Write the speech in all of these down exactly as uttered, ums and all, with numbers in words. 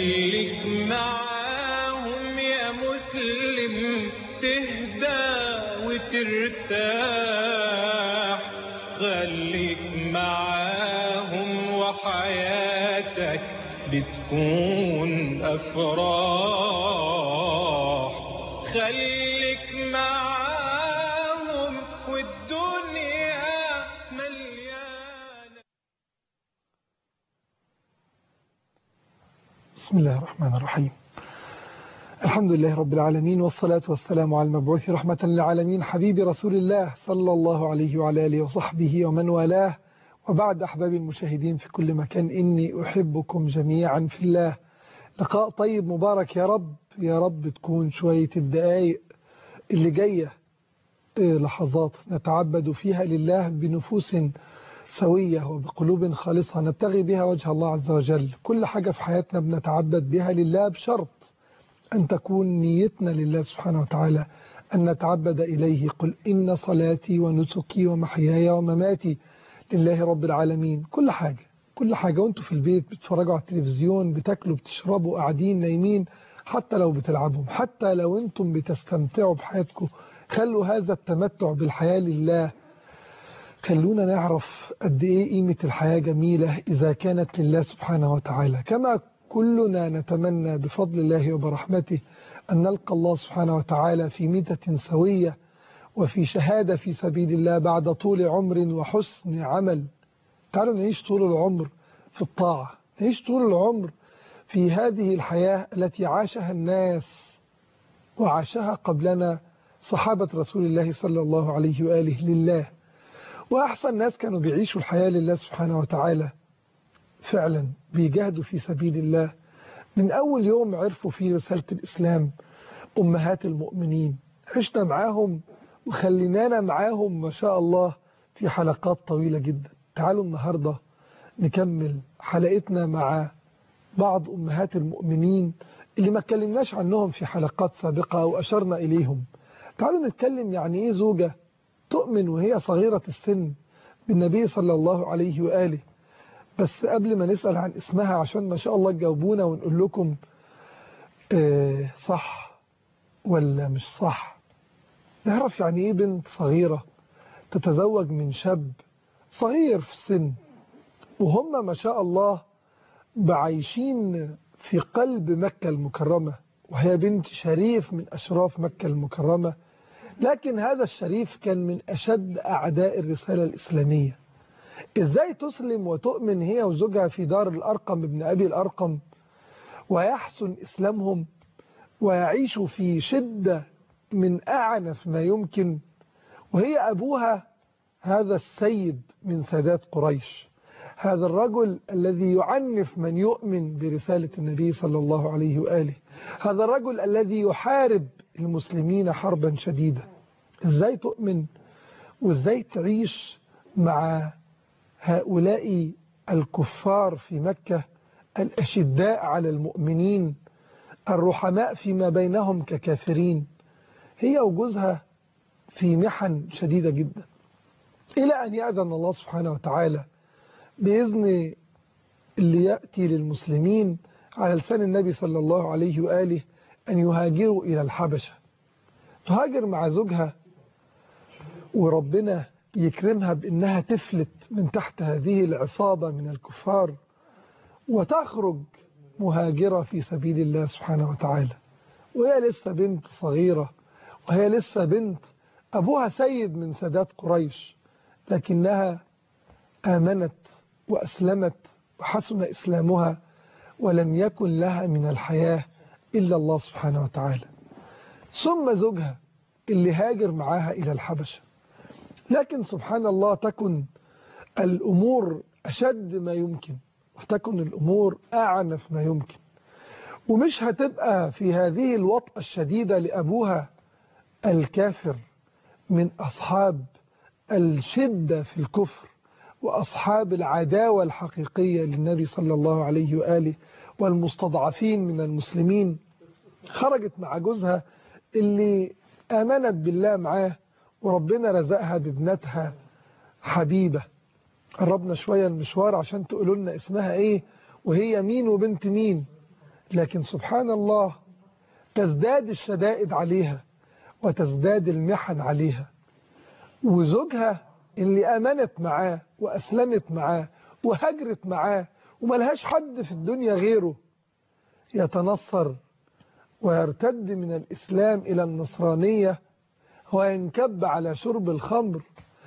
خليك معاهم يا مسلم تهدى وترتاح، خليك معاهم وحياتك بتكون أفراح، خليك معاهم والدنيا مليانة. بسم الله الرحمن الرحيم. الحمد لله رب العالمين، والصلاة والسلام على المبعوث رحمة للعالمين حبيب رسول الله صلى الله عليه وعلى آله وصحبه ومن والاه، وبعد أحباب المشاهدين في كل مكان، إني أحبكم جميعا في الله. لقاء طيب مبارك يا رب، يا رب تكون شوية الدقايق اللي جاية لحظات نتعبد فيها لله بنفوس سوية وبقلوب خالصة نبتغي بها وجه الله عز وجل. كل حاجة في حياتنا بنتعبد بها لله بشرط أن تكون نيتنا لله سبحانه وتعالى، أن نتعبد إليه. قل إن صلاتي ونسكي ومحياي ومماتي لله رب العالمين. كل حاجة كل حاجة وانتوا في البيت بتتفرجوا على التلفزيون، بتاكلوا بتشربوا قاعدين نايمين، حتى لو بتلعبوا، حتى لو انتم بتستمتعوا بحياتكم، خلوا هذا التمتع بالحياة لله. خلونا نعرف قد ايه قيمة الحياة جميلة إذا كانت لله سبحانه وتعالى. كما كلنا نتمنى بفضل الله وبرحمته أن نلقى الله سبحانه وتعالى في ميتة سوية وفي شهادة في سبيل الله بعد طول عمر وحسن عمل. تعالوا نعيش طول العمر في الطاعة، نعيش طول العمر في هذه الحياة التي عاشها الناس وعاشها قبلنا صحابة رسول الله صلى الله عليه وآله لله. وأحسن ناس كانوا بيعيشوا الحياة لله سبحانه وتعالى، فعلا بيجاهدوا في سبيل الله من أول يوم عرفوا فيه رسالة الإسلام. أمهات المؤمنين عشنا معاهم وخلينانا معاهم ما شاء الله في حلقات طويلة جدا. تعالوا النهاردة نكمل حلقتنا مع بعض أمهات المؤمنين اللي ما اتكلمناش عنهم في حلقات سابقة أو أشرنا إليهم. تعالوا نتكلم يعني إيه زوجة تؤمن وهي صغيرة السن بالنبي صلى الله عليه وآله. بس قبل ما نسأل عن اسمها عشان ما شاء الله تجاوبونا ونقول لكم اه صح ولا مش صح، نعرف يعني ايه بنت صغيرة تتزوج من شاب صغير في السن، وهم ما شاء الله بعيشين في قلب مكة المكرمة، وهي بنت شريف من أشراف مكة المكرمة. لكن هذا الشريف كان من أشد أعداء الرسالة الإسلامية. إزاي تسلم وتؤمن هي وزوجها في دار الأرقم ابن أبي الأرقم ويحسن إسلامهم ويعيشوا في شدة من أعنف ما يمكن، وهي أبوها هذا السيد من سادات قريش، هذا الرجل الذي يعنف من يؤمن برسالة النبي صلى الله عليه وآله، هذا الرجل الذي يحارب المسلمين حربا شديدة. إزاي تؤمن وإزاي تعيش مع هؤلاء الكفار في مكة الأشداء على المؤمنين الرحماء فيما بينهم ككافرين، هي وجوزها في محن شديدة جدا، إلى أن يأذن الله سبحانه وتعالى بإذن اللي يأتي للمسلمين على لسان النبي صلى الله عليه وآله أن يهاجروا إلى الحبشة. تهاجر مع زوجها وربنا يكرمها بأنها تفلت من تحت هذه العصابة من الكفار وتخرج مهاجرة في سبيل الله سبحانه وتعالى، وهي لسه بنت صغيرة، وهي لسه بنت أبوها سيد من سادات قريش، لكنها آمنت وأسلمت وحسن إسلامها ولم يكن لها من الحياة إلا الله سبحانه وتعالى. ثم زوجها اللي هاجر معاها إلى الحبشة، لكن سبحان الله تكن الأمور أشد ما يمكن وتكن الأمور أعنف ما يمكن، ومش هتبقى في هذه الوطأة الشديدة لأبوها الكافر من أصحاب الشدة في الكفر وأصحاب العداوة الحقيقية للنبي صلى الله عليه وآله والمستضعفين من المسلمين. خرجت مع جوزها اللي آمنت بالله معاه وربنا رزقها بابنتها حبيبة. قربنا شوية المشوار عشان تقولوا لنا اسمها ايه وهي مين وبنت مين. لكن سبحان الله تزداد الشدائد عليها وتزداد المحن عليها، وزوجها اللي آمنت معاه وأسلمت معاه وهجرت معاه وملهاش حد في الدنيا غيره يتنصر ويرتد من الإسلام إلى النصرانية وينكب على شرب الخمر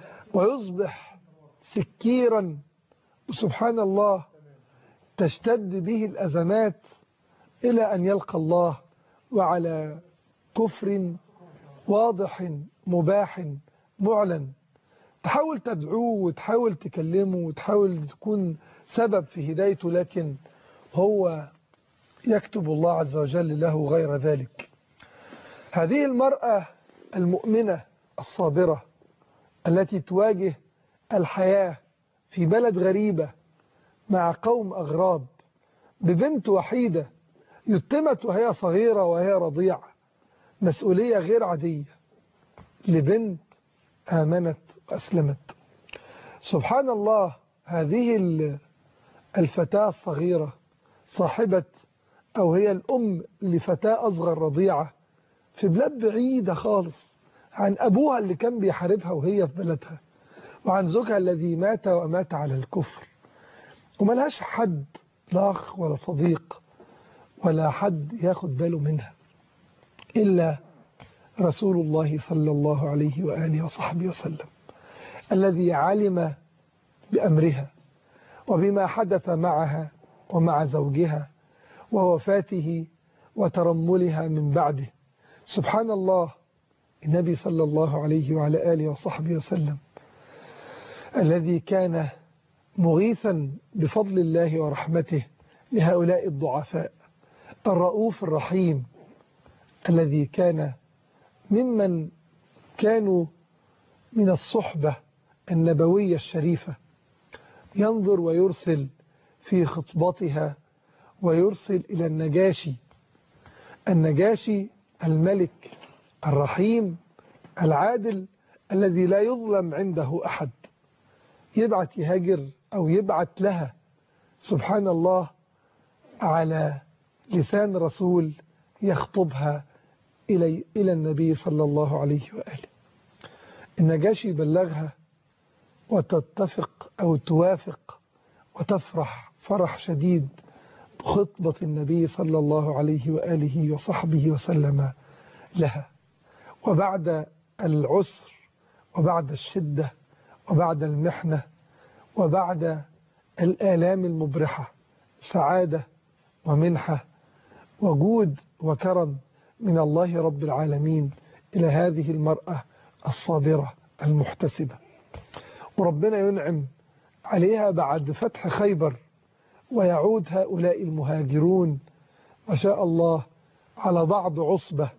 ويصبح سكيرا، وسبحان الله تشتد به الأزمات إلى أن يلقى الله وعلى كفر واضح مباح معلن. تحاول تدعوه وتحاول تكلمه وتحاول تكون سبب في هدايته، لكن هو يكتب الله عز وجل له غير ذلك. هذه المرأة المؤمنة الصابرة التي تواجه الحياة في بلد غريبة مع قوم أغراب ببنت وحيدة يتمت وهي صغيرة وهي رضيعة، مسؤولية غير عادية لبنت آمنت وأسلمت. سبحان الله، هذه الفتاة الصغيرة صاحبة أو هي الأم لفتاة أصغر رضيعة في بلاد بعيدة خالص عن أبوها اللي كان بيحاربها وهي في بلدها، وعن زوجها الذي مات ومات على الكفر، وملهاش حد لا أخ ولا صديق ولا حد ياخد باله منها إلا رسول الله صلى الله عليه وآله وصحبه وسلم، الذي علم بأمرها وبما حدث معها ومع زوجها ووفاته وترملها من بعده. سبحان الله، النبي صلى الله عليه وعلى آله وصحبه وسلم الذي كان مغيثا بفضل الله ورحمته لهؤلاء الضعفاء، الرؤوف الرحيم الذي كان ممن كانوا من الصحبة النبوية الشريفة، ينظر ويرسل في خطبتها ويرسل إلى النجاشي، النجاشي الملك الرحيم العادل الذي لا يظلم عنده أحد، يبعث يهاجر أو يبعث لها سبحان الله على لسان رسول يخطبها إلى إلى النبي صلى الله عليه وآله. النجاشي بلغها وتتفق أو توافق وتفرح فرح شديد بخطبة النبي صلى الله عليه وآله وصحبه وسلم لها. وبعد العسر وبعد الشدة وبعد المحنة وبعد الآلام المبرحة سعادة ومنحة وجود وكرم من الله رب العالمين إلى هذه المرأة الصابرة المحتسبة، وربنا ينعم عليها بعد فتح خيبر ويعود هؤلاء المهاجرون ما شاء الله على بعض عصبة،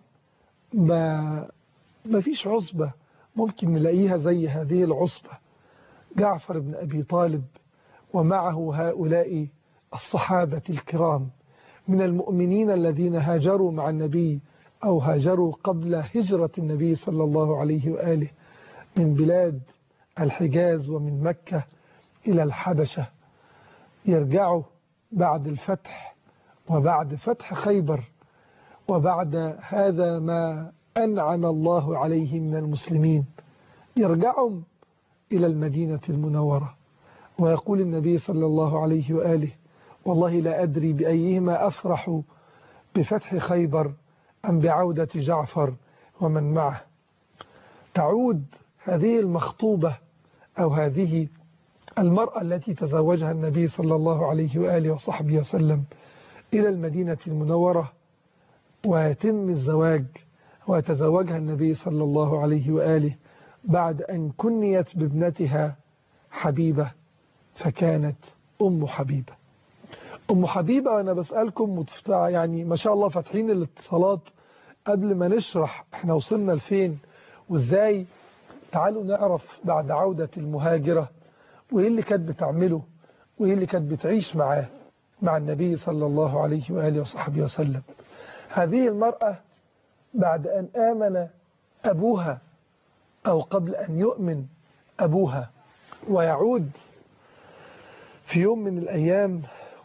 ما, ما فيش عصبة ممكن نلاقيها زي هذه العصبة، جعفر بن أبي طالب ومعه هؤلاء الصحابة الكرام من المؤمنين الذين هاجروا مع النبي أو هاجروا قبل هجرة النبي صلى الله عليه وآله من بلاد الحجاز ومن مكة إلى الحبشة، يرجعوا بعد الفتح وبعد فتح خيبر وبعد هذا ما أنعم الله عليه من المسلمين، يرجعوا إلى المدينة المنورة. ويقول النبي صلى الله عليه وآله: والله لا أدري بأيهما أفرح بفتح خيبر أم بعودة جعفر ومن معه. تعود هذه المخطوبة أو هذه المرأة التي تزوجها النبي صلى الله عليه وآله وصحبه وسلم إلى المدينة المنورة، ويتم الزواج ويتزوجها النبي صلى الله عليه وآله بعد أن كنيت بابنتها حبيبة، فكانت أم حبيبة. أم حبيبة، وأنا بسألكم يعني ما شاء الله فاتحين الاتصالات قبل ما نشرح احنا وصلنا لفين وازاي. تعالوا نعرف بعد عودة المهاجرة وايه اللي كانت بتعمله وايه اللي كانت بتعيش معاه مع النبي صلى الله عليه وآله وصحبه وسلم. هذه المرأة بعد أن آمن أبوها أو قبل أن يؤمن أبوها ويعود في يوم من الأيام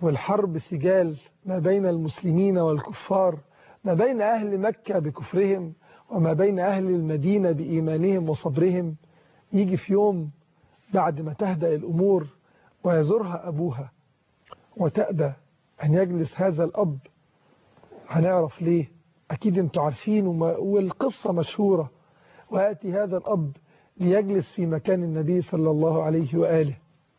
والحرب سجال ما بين المسلمين والكفار، ما بين أهل مكة بكفرهم وما بين أهل المدينة بإيمانهم وصبرهم، يجي في يوم بعد ما تهدأ الأمور ويزورها أبوها وتأبى أن يجلس هذا الأب. هنعرف ليه، أكيد أنتوا عارفين والقصة مشهورة. ويأتي هذا الأب ليجلس في مكان النبي صلى الله عليه وآله،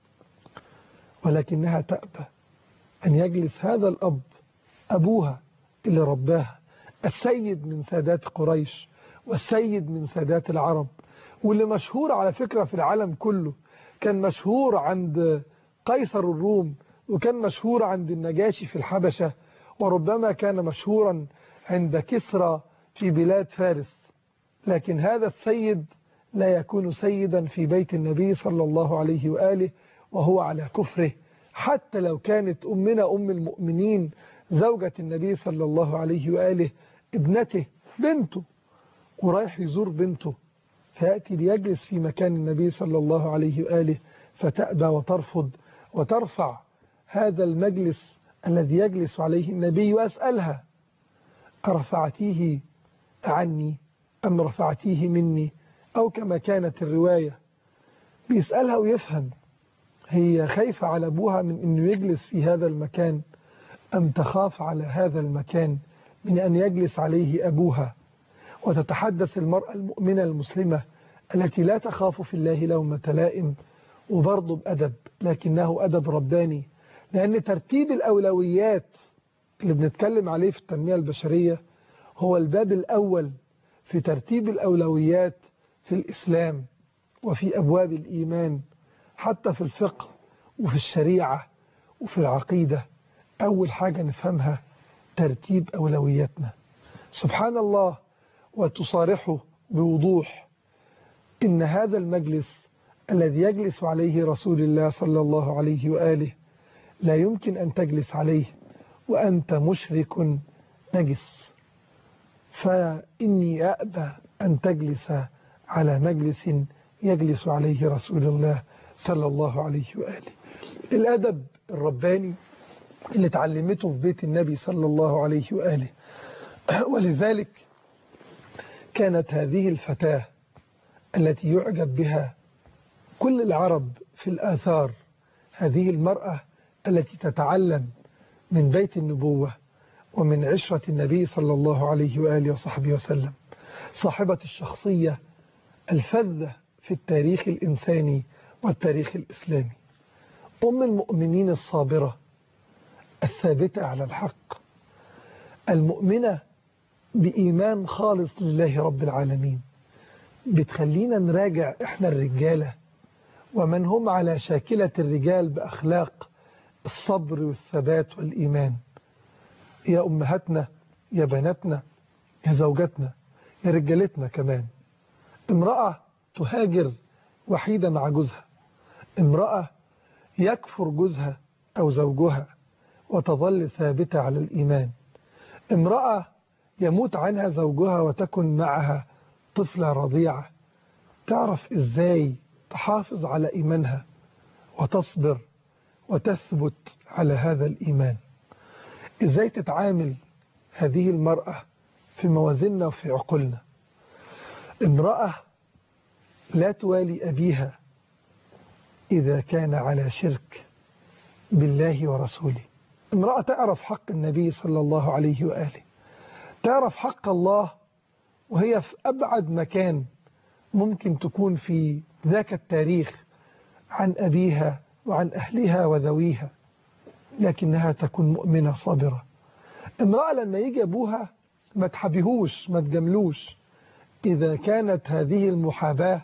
ولكنها تأبى أن يجلس هذا الأب، أبوها اللي رباها، السيد من سادات قريش والسيد من سادات العرب، واللي مشهور على فكرة في العالم كله. كان مشهور عند قيصر الروم، وكان مشهور عند النجاشي في الحبشة، وربما كان مشهورا عند كسرى في بلاد فارس. لكن هذا السيد لا يكون سيدا في بيت النبي صلى الله عليه وآله وهو على كفره، حتى لو كانت أمنا أم المؤمنين زوجة النبي صلى الله عليه وآله ابنته بنته، ورايح يزور بنته، فيأتي ليجلس في مكان النبي صلى الله عليه وآله، فتأبى وترفض وترفع هذا المجلس الذي يجلس عليه النبي، وأسألها: أرفعتيه عني أم رفعتيه مني؟ أو كما كانت الرواية، بيسألها ويفهم هي خايفة على أبوها من أنه يجلس في هذا المكان، أم تخاف على هذا المكان من أن يجلس عليه أبوها. وتتحدث المرأة المؤمنة المسلمة التي لا تخاف في الله لومة لائم، وبرضه بأدب، لكنه أدب رباني، لأن ترتيب الأولويات اللي بنتكلم عليه في التنمية البشرية هو الباب الأول في ترتيب الأولويات في الإسلام وفي أبواب الإيمان، حتى في الفقه وفي الشريعة وفي العقيدة. أول حاجة نفهمها ترتيب أولوياتنا. سبحان الله، وتصارحه بوضوح إن هذا المجلس الذي يجلس عليه رسول الله صلى الله عليه وآله لا يمكن أن تجلس عليه وأنت مشرك نجس، فإني أأبى أن تجلس على مجلس يجلس عليه رسول الله صلى الله عليه وآله. الأدب الرباني اللي تعلمته في بيت النبي صلى الله عليه وآله. ولذلك كانت هذه الفتاة التي يعجب بها كل العرب في الآثار، هذه المرأة التي تتعلم من بيت النبوة ومن عشرة النبي صلى الله عليه وآله وصحبه وسلم، صاحبة الشخصية الفذة في التاريخ الإنساني والتاريخ الإسلامي، أم المؤمنين الصابرة الثابتة على الحق، المؤمنة بإيمان خالص لله رب العالمين. بتخلينا نراجع إحنا الرجالة ومن هم على شاكلة الرجال بأخلاق الصبر والثبات والإيمان. يا أمهاتنا، يا بناتنا، يا زوجاتنا، يا رجالتنا كمان. امرأة تهاجر وحيدة مع جوزها، امرأة يكفر جوزها أو زوجها وتظل ثابتة على الإيمان، امرأة يموت عنها زوجها وتكن معها طفلة رضيعة، تعرف إزاي تحافظ على إيمانها وتصبر وتثبت على هذا الإيمان. إزاي تتعامل هذه المرأة في موازننا وفي عقولنا. امرأة لا توالي أبيها إذا كان على شرك بالله ورسوله، امرأة تعرف حق النبي صلى الله عليه وآله، تعرف حق الله وهي في أبعد مكان ممكن تكون في ذاك التاريخ عن أبيها وعن أهلها وذويها، لكنها تكون مؤمنة صابرة. امرأة لما يجي أبوها ما تحبيهوش ما تجملوش، إذا كانت هذه المحاباة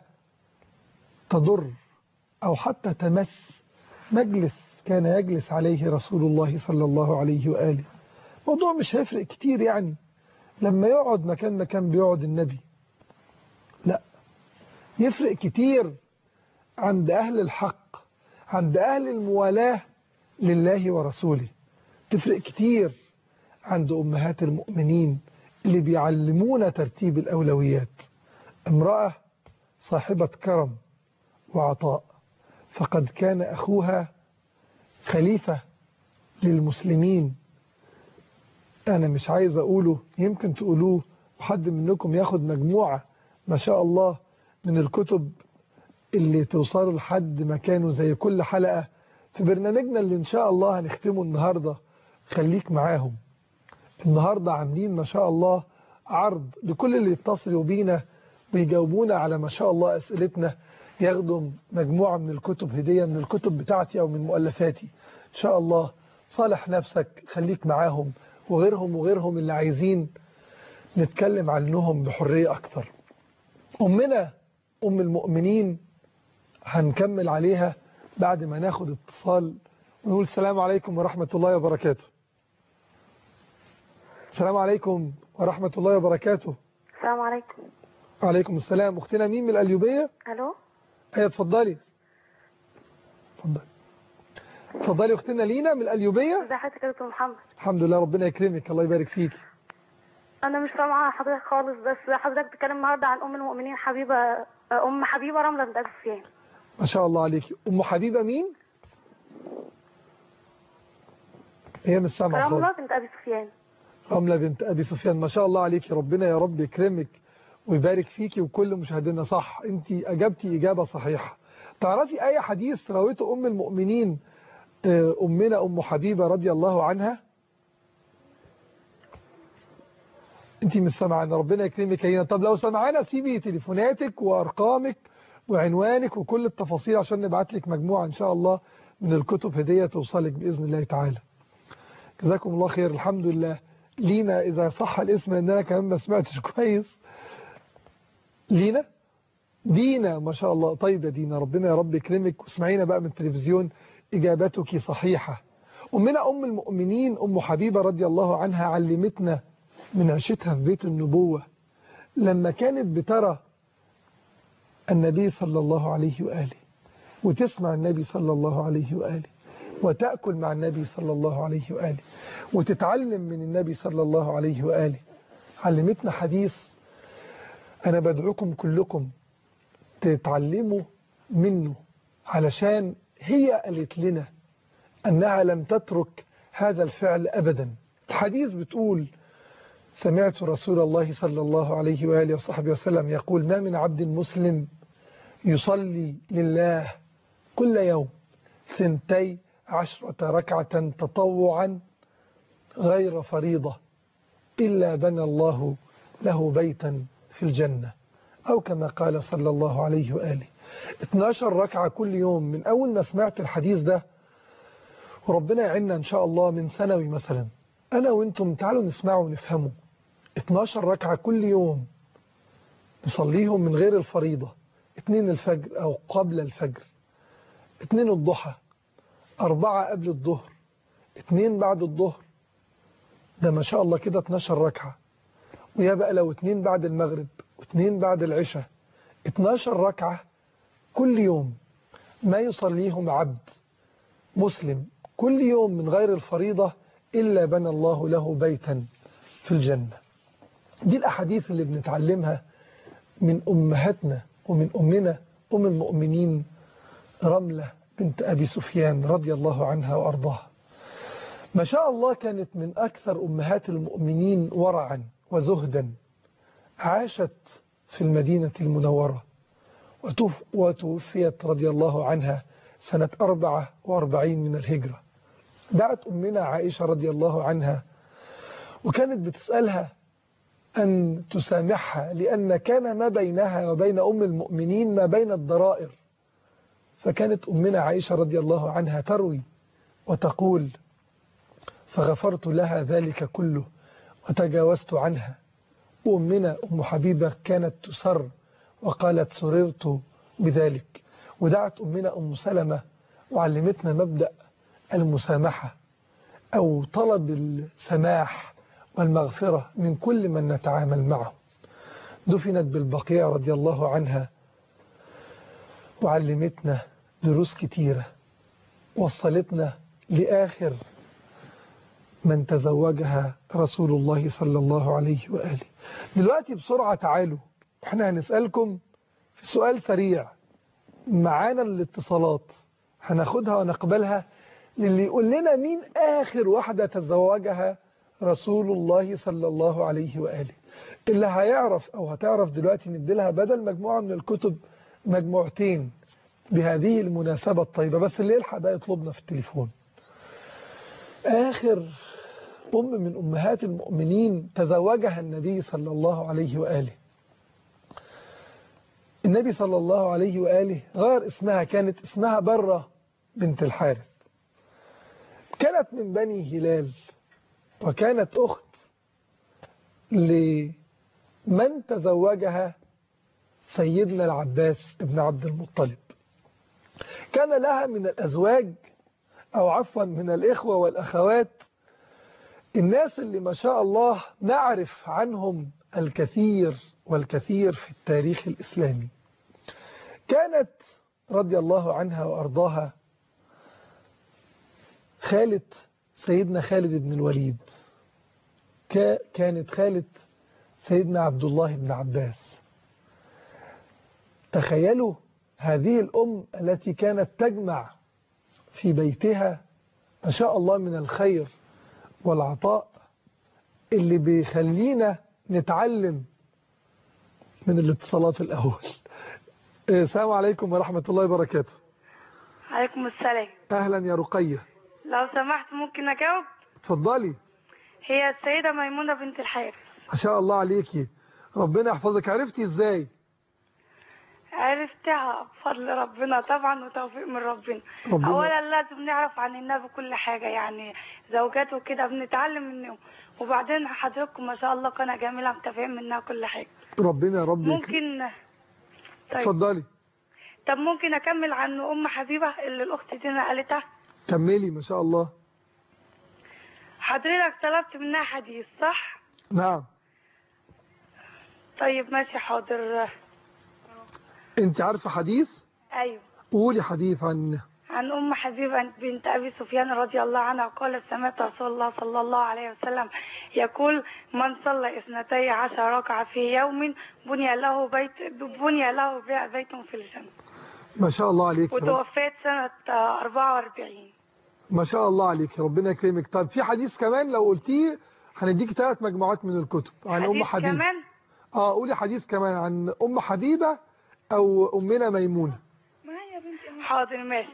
تضر أو حتى تمس مجلس كان يجلس عليه رسول الله صلى الله عليه وآله، موضوع مش هيفرق كتير يعني لما يقعد مكان ما كان بيقعد النبي، لا، يفرق كتير عند أهل الحق، عند أهل الموالاة لله ورسوله، تفرق كتير عند أمهات المؤمنين اللي بيعلمونا ترتيب الأولويات. امرأة صاحبة كرم وعطاء، فقد كان أخوها خليفة للمسلمين أنا مش عايز أقوله، يمكن تقولوه وحد منكم ياخد مجموعة ما شاء الله من الكتب اللي توصلوا لحد مكانه زي كل حلقة في برنامجنا اللي إن شاء الله هنختمه النهاردة. خليك معاهم. النهاردة عاملين ما شاء الله عرض لكل اللي يتصلوا بينا ويجاوبونا على ما شاء الله أسئلتنا، ياخدوا مجموعة من الكتب هدية من الكتب بتاعتي أو من مؤلفاتي إن شاء الله. صالح نفسك، خليك معاهم وغيرهم وغيرهم اللي عايزين نتكلم عنهم بحرية أكتر. أمنا أم المؤمنين هنكمل عليها بعد ما ناخد اتصال ونقول السلام عليكم ورحمة الله وبركاته. السلام عليكم ورحمة الله وبركاته. السلام عليكم. وعليكم السلام. أختنا مين من القليوبية؟ ألو. أيوة اتفضلي. اتفضلي. اتفضلي أختنا لينا من القليوبية. ازي حضرتك يا دكتور محمد؟ الحمد لله ربنا يكرمك الله يبارك فيك. أنا مش سامعة حضرتك خالص، بس حضرتك بتتكلم النهارده عن أم المؤمنين حبيبة أم حبيبة رملة بنت أبي سفيان. ما شاء الله عليكي. أم حبيبة مين؟ هي مش سامعة خالص. رملة بنت أبي سفيان. رملة بنت أبي سفيان. ما شاء الله عليكي، ربنا يا رب يكرمك ويبارك فيكي وكل مشاهدينا. صح، انت أجبتي إجابة صحيحة. تعرفي أي حديث رويته أم المؤمنين أمنا أم حبيبة رضي الله عنها؟ انت مش سامعانا، ربنا يكرمك هنا. طب لو سمعانا سيبي تليفوناتك وأرقامك وعنوانك وكل التفاصيل عشان نبعت لك مجموعة إن شاء الله من الكتب هدية توصلك بإذن الله تعالى. جزاكم الله خير. الحمد لله. لينا إذا صح الاسم لأن أنا كمان ما سمعتش كويس. لينا دينا ما شاء الله. طيب يا دينا ربنا يا رب يكرمك واسمعينا بقى من التلفزيون إجابتك صحيحة. أمنا أم المؤمنين أم حبيبة رضي الله عنها علمتنا من عيشتها في بيت النبوة لما كانت بترى النبي صلى الله عليه وآله وتسمع النبي صلى الله عليه وآله وتأكل مع النبي صلى الله عليه وآله وتتعلم من النبي صلى الله عليه وآله. علمتنا حديث أنا بدعوكم كلكم تتعلموا منه، علشان هي قالت لنا أنها لم تترك هذا الفعل أبدا. الحديث بتقول سمعت رسول الله صلى الله عليه وآله وصحبه وسلم يقول ما من عبد مسلم يصلي لله كل يوم ثنتي عشرة ركعة تطوعا غير فريضة إلا بنى الله له بيتا في الجنة، أو كما قال صلى الله عليه وآله. اتناشر ركعة كل يوم. من أول ما سمعت الحديث ده وربنا يعيننا إن شاء الله من ثانوي مثلا أنا وإنتم تعالوا نسمعوا ونفهموا. اتناشر ركعة كل يوم نصليهم من غير الفريضة، اتنين الفجر أو قبل الفجر، اتنين الضحى، أربعة قبل الظهر، اتنين بعد الظهر. ده ما شاء الله كده اتناشر ركعة. ويا بقى لو اتنين بعد المغرب واتنين بعد العشاء، اتناشر ركعة كل يوم ما يصليهم عبد مسلم كل يوم من غير الفريضة إلا بنى الله له بيتا في الجنة. دي الأحاديث اللي بنتعلمها من أمهاتنا ومن أمنا أم المؤمنين رملة بنت أبي سفيان رضي الله عنها وأرضاها. ما شاء الله كانت من أكثر أمهات المؤمنين ورعا وزهدا. عاشت في المدينة المنورة وتوفيت رضي الله عنها سنة أربعة وأربعين من الهجرة. دعت أمنا عائشة رضي الله عنها وكانت بتسألها أن تسامحها لأن كان ما بينها وبين أم المؤمنين ما بين الضرائر. فكانت أمنا عائشة رضي الله عنها تروي وتقول فغفرت لها ذلك كله وتجاوزت عنها. وأمنا أم حبيبة كانت تسر وقالت سررت بذلك. ودعت أمنا أم سلمة وعلمتنا مبدأ المسامحة أو طلب السماح والمغفرة من كل من نتعامل معه. دفنت بالبقيع رضي الله عنها وعلمتنا دروس كتيرة وصلتنا لآخر من تزوجها رسول الله صلى الله عليه وآله. دلوقتي بسرعة تعالوا احنا هنسألكم في سؤال سريع. معانا الاتصالات هناخدها ونقبلها للي يقول لنا مين آخر واحدة تزوجها رسول الله صلى الله عليه وآله. اللي هيعرف أو هتعرف دلوقتي نديلها بدل مجموعة من الكتب مجموعتين بهذه المناسبة الطيبة. بس اللي يلحق بقى يطلبنا في التليفون. آخر أم من أمهات المؤمنين تزوجها النبي صلى الله عليه وآله. النبي صلى الله عليه وآله غير اسمها، كانت اسمها برة بنت الحارث، كانت من بني هلال، وكانت أخت لمن تزوجها سيدنا العباس ابن عبد المطلب. كان لها من الأزواج أو عفوا من الإخوة والأخوات الناس اللي ما شاء الله نعرف عنهم الكثير والكثير في التاريخ الإسلامي. كانت رضي الله عنها وأرضاها خالة سيدنا خالد بن الوليد، كانت خالة سيدنا عبد الله بن عباس. تخيلوا هذه الأم التي كانت تجمع في بيتها ما شاء الله من الخير والعطاء اللي بيخلينا نتعلم من الاتصالات الأول. السلام عليكم ورحمة الله وبركاته. عليكم السلام. أهلا يا رقية. لو سمحت ممكن أجاوب؟ اتفضلي. هي السيدة ميمونة بنت الحارث. ما شاء الله عليكي، ربنا يحفظك. عرفتي ازاي؟ عرفتها بفضل ربنا طبعا وتوفيق من ربنا. ربنا. اولا لازم نعرف عن النبي كل حاجة، يعني زوجاته كده بنتعلم منهم، وبعدين حضراتكم ما شاء الله قناة جميلة متابعين منها كل حاجة. ربنا يا رب. ممكن طيب. اتفضلي. طب ممكن اكمل عن ام حبيبة اللي الاخت دينا قالتها؟ كملي ما شاء الله. حضرتك طلبت منها حديث صح؟ نعم. طيب ماشي حاضر. انت عارفة حديث؟ ايوه. قولي حديث عن عن ام حبيبة بنت ابي سفيان رضي الله عنها قالت سمعت رسول الله صلى الله عليه وسلم يقول من صلى اثنتي عشر ركعة في يوم بني له بيت بني له بيت في الجنة. ما شاء الله عليك. وتوفيت سنة أربعة وأربعين. ما شاء الله عليك، ربنا يكرمك. طب في حديث كمان لو قلتيه هنديك ثلاث مجموعات من الكتب عن ام حبيبة. كمان؟ اه قولي حديث كمان عن ام حبيبة او امنا ميمونة. حاضر ماشي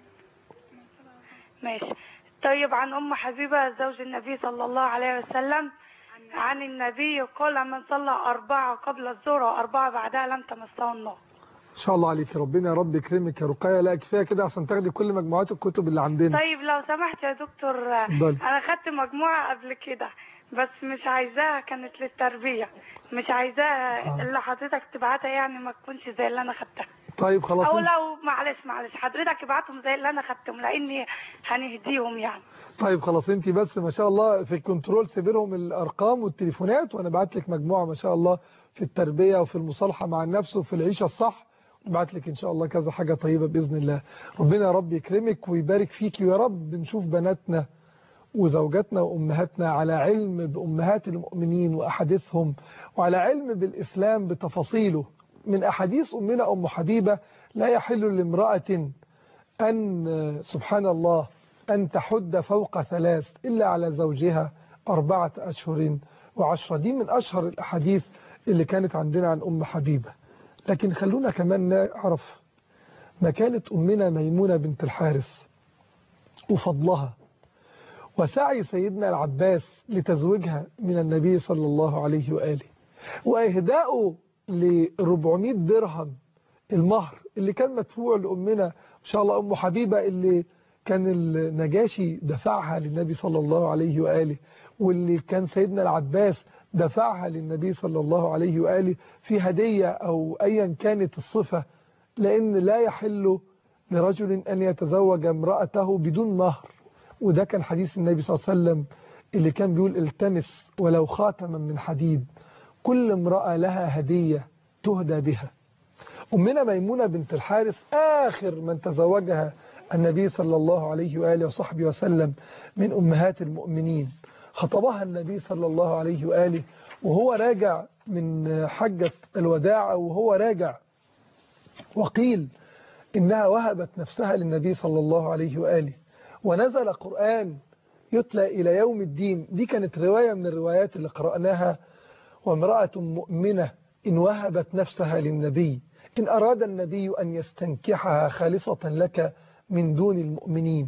ماشي. طيب عن ام حبيبة زوج النبي صلى الله عليه وسلم عن النبي قال من صلى أربعة قبل الظهر وأربعة بعدها لم تمسه النار. ما شاء الله عليك، ربنا يا رب يكرمك يا رقية. لا كفايه كده عشان تاخدي كل مجموعات الكتب اللي عندنا. طيب لو سمحت يا دكتور، دل. انا خدت مجموعة قبل كده بس مش عايزاها، كانت للتربية، مش عايزاها آه. اللي حضرتك تبعتها يعني ما تكونش زي اللي انا خدتها. طيب خلاص. او لو معلش معلش حضرتك ابعتهم زي اللي انا خدتهم لاني هنهديهم يعني. طيب خلاص انت بس ما شاء الله في الكنترول سيبي لهم الارقام والتليفونات، وانا بعت لك مجموعه ما شاء الله في التربيه وفي المصالحه مع النفس وفي العيشه الصح، وبعت لك ان شاء الله كذا حاجه طيبه باذن الله. ربنا يا رب يكرمك ويبارك فيكي، ويا رب نشوف بناتنا وزوجاتنا وامهاتنا على علم بامهات المؤمنين واحاديثهم، وعلى علم بالاسلام بتفاصيله. من احاديث امنا ام حبيبه لا يحل لامراه ان سبحان الله أن تحد فوق ثلاث إلا على زوجها أربعة أشهر وعشرة. دي من أشهر الأحاديث اللي كانت عندنا عن أم حبيبة. لكن خلونا كمان نعرف مكانة أمنا ميمونة بنت الحارث وفضلها وسعي سيدنا العباس لتزويجها من النبي صلى الله عليه وآله، وإهداؤه ل أربعمائة درهم المهر اللي كان مدفوع لأمنا إن شاء الله أم حبيبة، اللي كان النجاشي دفعها للنبي صلى الله عليه وآله، واللي كان سيدنا العباس دفعها للنبي صلى الله عليه وآله في هدية أو أيا كانت الصفة، لأن لا يحل لرجل أن يتزوج امرأته بدون مهر. وده كان حديث النبي صلى الله عليه وسلم اللي كان بيقول التمس ولو خاتما من حديد، كل امرأة لها هدية تهدى بها. أمنا ميمونة بنت الحارث آخر من تزوجها النبي صلى الله عليه وآله وصحبه وسلم من أمهات المؤمنين. خطبها النبي صلى الله عليه وآله وهو راجع من حجة الوداع، وهو راجع، وقيل إنها وهبت نفسها للنبي صلى الله عليه وآله، ونزل قرآن يتلى إلى يوم الدين. دي كانت رواية من الروايات اللي قرأناها. وامرأة مؤمنة إن وهبت نفسها للنبي إن أراد النبي أن يستنكحها خالصة لك من دون المؤمنين.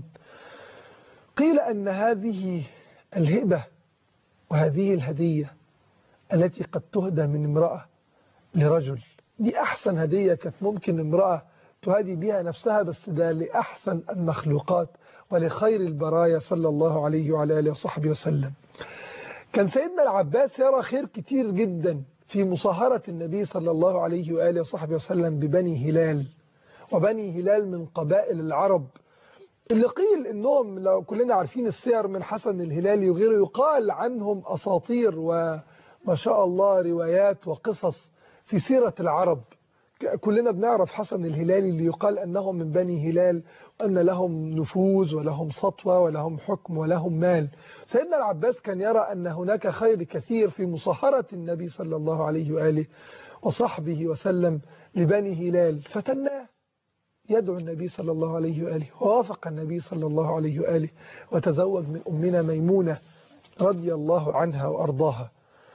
قيل أن هذه الهبة وهذه الهدية التي قد تهدى من امرأة لرجل دي أحسن هدية كانت ممكن امرأة تهدي بها نفسها، بس ده لأحسن المخلوقات ولخير البرايا صلى الله عليه وعلى آله وصحبه وسلم. كان سيدنا العباس يرى خير كتير جدا في مصاهرة النبي صلى الله عليه وآله وصحبه وسلم ببني هلال. وبني هلال من قبائل العرب اللي قيل إنهم، لو كلنا عارفين السير من حسن الهلالي وغيره، يقال عنهم أساطير وما شاء الله روايات وقصص في سيرة العرب. كلنا بنعرف حسن الهلالي اللي يقال أنهم من بني هلال، وأن لهم نفوذ ولهم سطوة ولهم حكم ولهم مال. سيدنا العباس كان يرى أن هناك خير كثير في مصاهرة النبي صلى الله عليه وآله وصحبه وسلم لبني هلال، فتناه يدعو النبي صلى الله عليه وآله، ووافق النبي صلى الله عليه وآله وتزوج من أمنا ميمونة رضي الله عنها وأرضاها.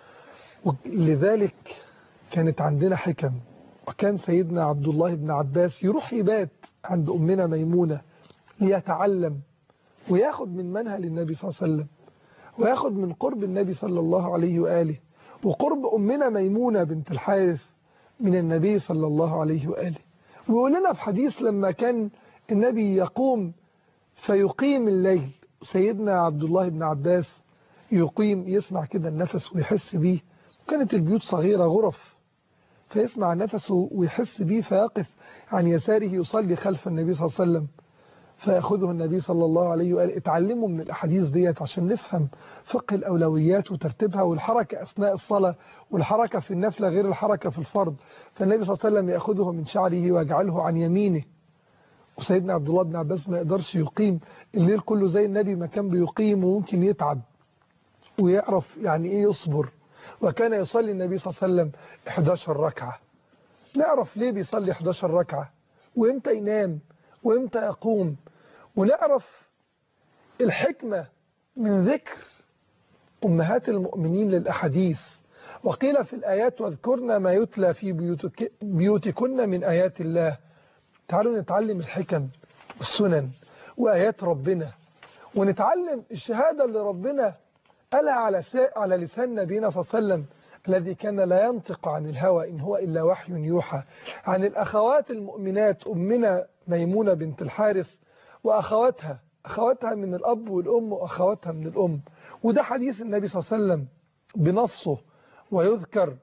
لذلك كانت عندنا حكم. وكان سيدنا عبد الله بن عباس يروح يبات عند أمنا ميمونة ليتعلم وياخد من منهل النبي صلى الله عليه وسلم، وياخد من قرب النبي صلى الله عليه وآله وقرب أمنا ميمونة بنت الحارث من النبي صلى الله عليه وآله. ويقول لنا في حديث لما كان النبي يقوم فيقيم الليل، سيدنا عبد الله بن عباس يقيم يسمع كده النفس ويحس بيه. وكانت البيوت صغيرة غرف، فيسمع نفسه ويحس بيه فيقف عن يساره يصلي خلف النبي صلى الله عليه وسلم، فيأخذه النبي صلى الله عليه وآله. اتعلموا من الأحاديث ديت عشان نفهم فقه الأولويات وترتيبها والحركة أثناء الصلاة، والحركة في النفلة غير الحركة في الفرض. فالنبي صلى الله عليه وسلم يأخذه من شعره ويجعله عن يمينه. وسيدنا عبد الله بن عباس ما يقدرش يقيم الليل كله زي النبي ما كان بيقيم، وممكن يتعب ويعرف يعني إيه يصبر. وكان يصلي النبي صلى الله عليه وسلم إحدى عشرة ركعة. نعرف ليه بيصلي إحدى عشرة ركعة، وإمتى ينام وإمتى يقوم، ونعرف الحكمة من ذكر أمهات المؤمنين للأحاديث. وقيل في الآيات واذكرنا ما يتلى في بيوتك بيوتكن من آيات الله. تعالوا نتعلم الحكم والسنن وآيات ربنا، ونتعلم الشهادة اللي ربنا قالها على على لسان نبينا صلى الله عليه وسلم الذي كان لا ينطق عن الهوى إن هو إلا وحي يوحى، عن الأخوات المؤمنات أمنا ميمونة بنت الحارث وأخواتها، أخواتها من الأب والأم وأخواتها من الأم. وده حديث النبي صلى الله عليه وسلم بنصه، ويذكر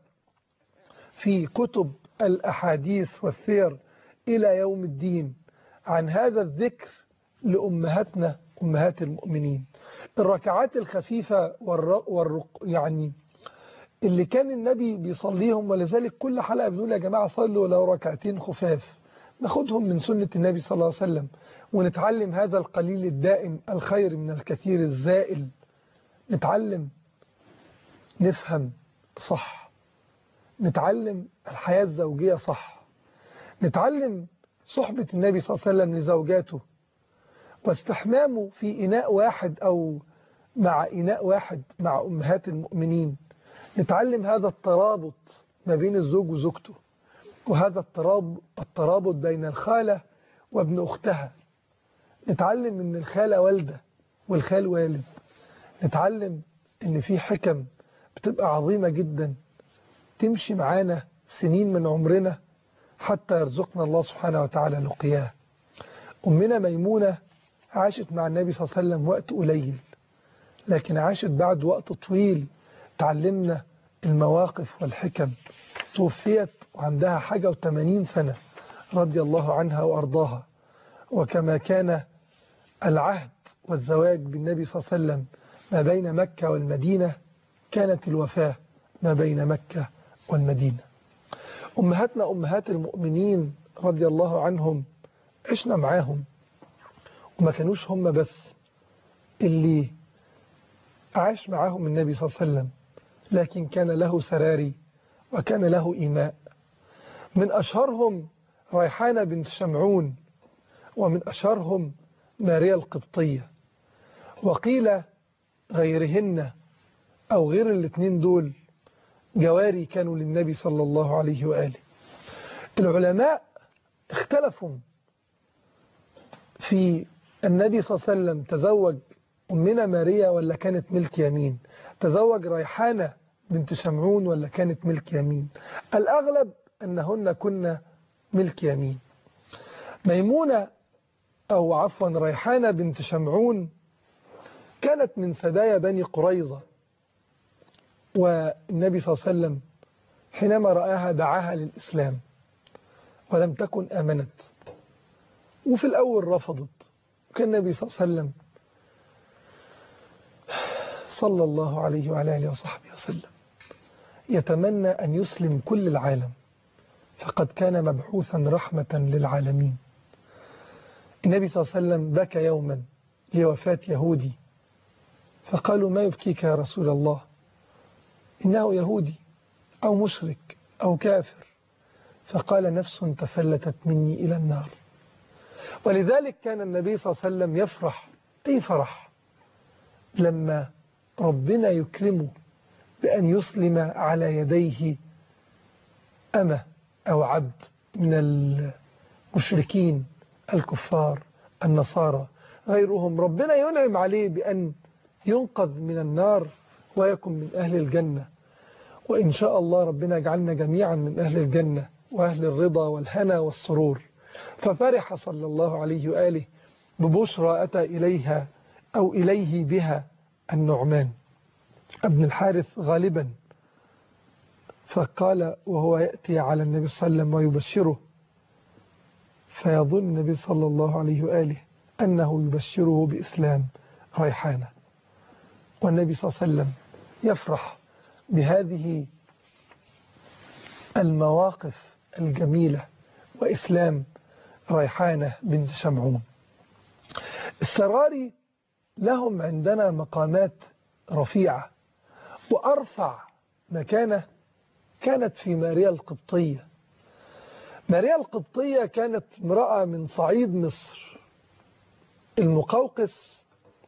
في كتب الأحاديث والسير إلى يوم الدين عن هذا الذكر لأمهاتنا أمهات المؤمنين. الركعات الخفيفة والر... والرق... يعني اللي كان النبي بيصليهم، ولذلك كل حلقة بنقول يا جماعة صلوا لو ركعتين خفاف، ناخدهم من سنة النبي صلى الله عليه وسلم ونتعلم هذا القليل الدائم الخير من الكثير الزائل. نتعلم نفهم صح، نتعلم الحياة الزوجية صح، نتعلم صحبة النبي صلى الله عليه وسلم لزوجاته واستحمامه في إناء واحد أو مع إناء واحد مع أمهات المؤمنين. نتعلم هذا الترابط ما بين الزوج وزوجته، وهذا الترابط الترابط بين الخالة وابن أختها. نتعلم إن الخالة والدة والخال والد. نتعلم إن في حكم بتبقى عظيمة جدا تمشي معانا سنين من عمرنا حتى يرزقنا الله سبحانه وتعالى لقياه. أمنا ميمونة عاشت مع النبي صلى الله عليه وسلم وقت قليل، لكن عاشت بعد وقت طويل تعلمنا المواقف والحكم. توفيت وعندها حاجة وثمانين سنة رضي الله عنها وأرضاها. وكما كان العهد والزواج بالنبي صلى الله عليه وسلم ما بين مكة والمدينة، كانت الوفاة ما بين مكة والمدينة. أمهاتنا أمهات المؤمنين رضي الله عنهم عشنا معاهم، وما كانوش هم بس اللي عاش معاهم النبي صلى الله عليه وسلم، لكن كان له سراري وكان له إيماء. من أشهرهم ريحانة بنت شمعون، ومن أشهرهم ماريا القبطية، وقيل غيرهن أو غير الاثنين دول جواري كانوا للنبي صلى الله عليه وآله. العلماء اختلفوا في النبي صلى الله عليه وسلم تزوج أمنا ماريا ولا كانت ملك يمين، تزوج ريحانة بنت شمعون ولا كانت ملك يمين. الأغلب أنهن كنا ملك يمين. ميمونة أو عفوا ريحانة بنت شمعون كانت من سبايا بني قريظة، والنبي صلى الله عليه وسلم حينما رآها دعاها للإسلام ولم تكن آمنت، وفي الأول رفضت. كان النبي صلى الله عليه وسلم صلى الله عليه وعلى آله وصحبه وسلم يتمنى أن يسلم كل العالم، فقد كان مبعوثا رحمة للعالمين. النبي صلى الله عليه وسلم بكى يوما لوفاة يهودي، فقالوا: ما يبكيك يا رسول الله؟ إنه يهودي أو مشرك أو كافر. فقال: نفس تفلتت مني إلى النار. ولذلك كان النبي صلى الله عليه وسلم يفرح أي فرح لما ربنا يكرمه بأن يسلم على يديه أمة أو عبد من المشركين الكفار النصارى غيرهم، ربنا ينعم عليه بأن ينقذ من النار ويكون من أهل الجنة. وإن شاء الله ربنا يجعلنا جميعا من أهل الجنة وأهل الرضا والهنا والسرور. ففرح صلى الله عليه وآله ببشرى أتى إليها أو إليه بها النعمان ابن الحارث غالبا، فقال وهو يأتي على النبي صلى الله عليه وسلم ويبشره، فيظن النبي صلى الله عليه وآله أنه يبشره بإسلام ريحانة، والنبي صلى الله عليه وسلم يفرح بهذه المواقف الجميلة وإسلام ريحانة بنت شمعون. السراري لهم عندنا مقامات رفيعة، وأرفع مكانة كانت في ماريا القبطية. ماريا القبطية كانت امرأة من صعيد مصر. المقوقس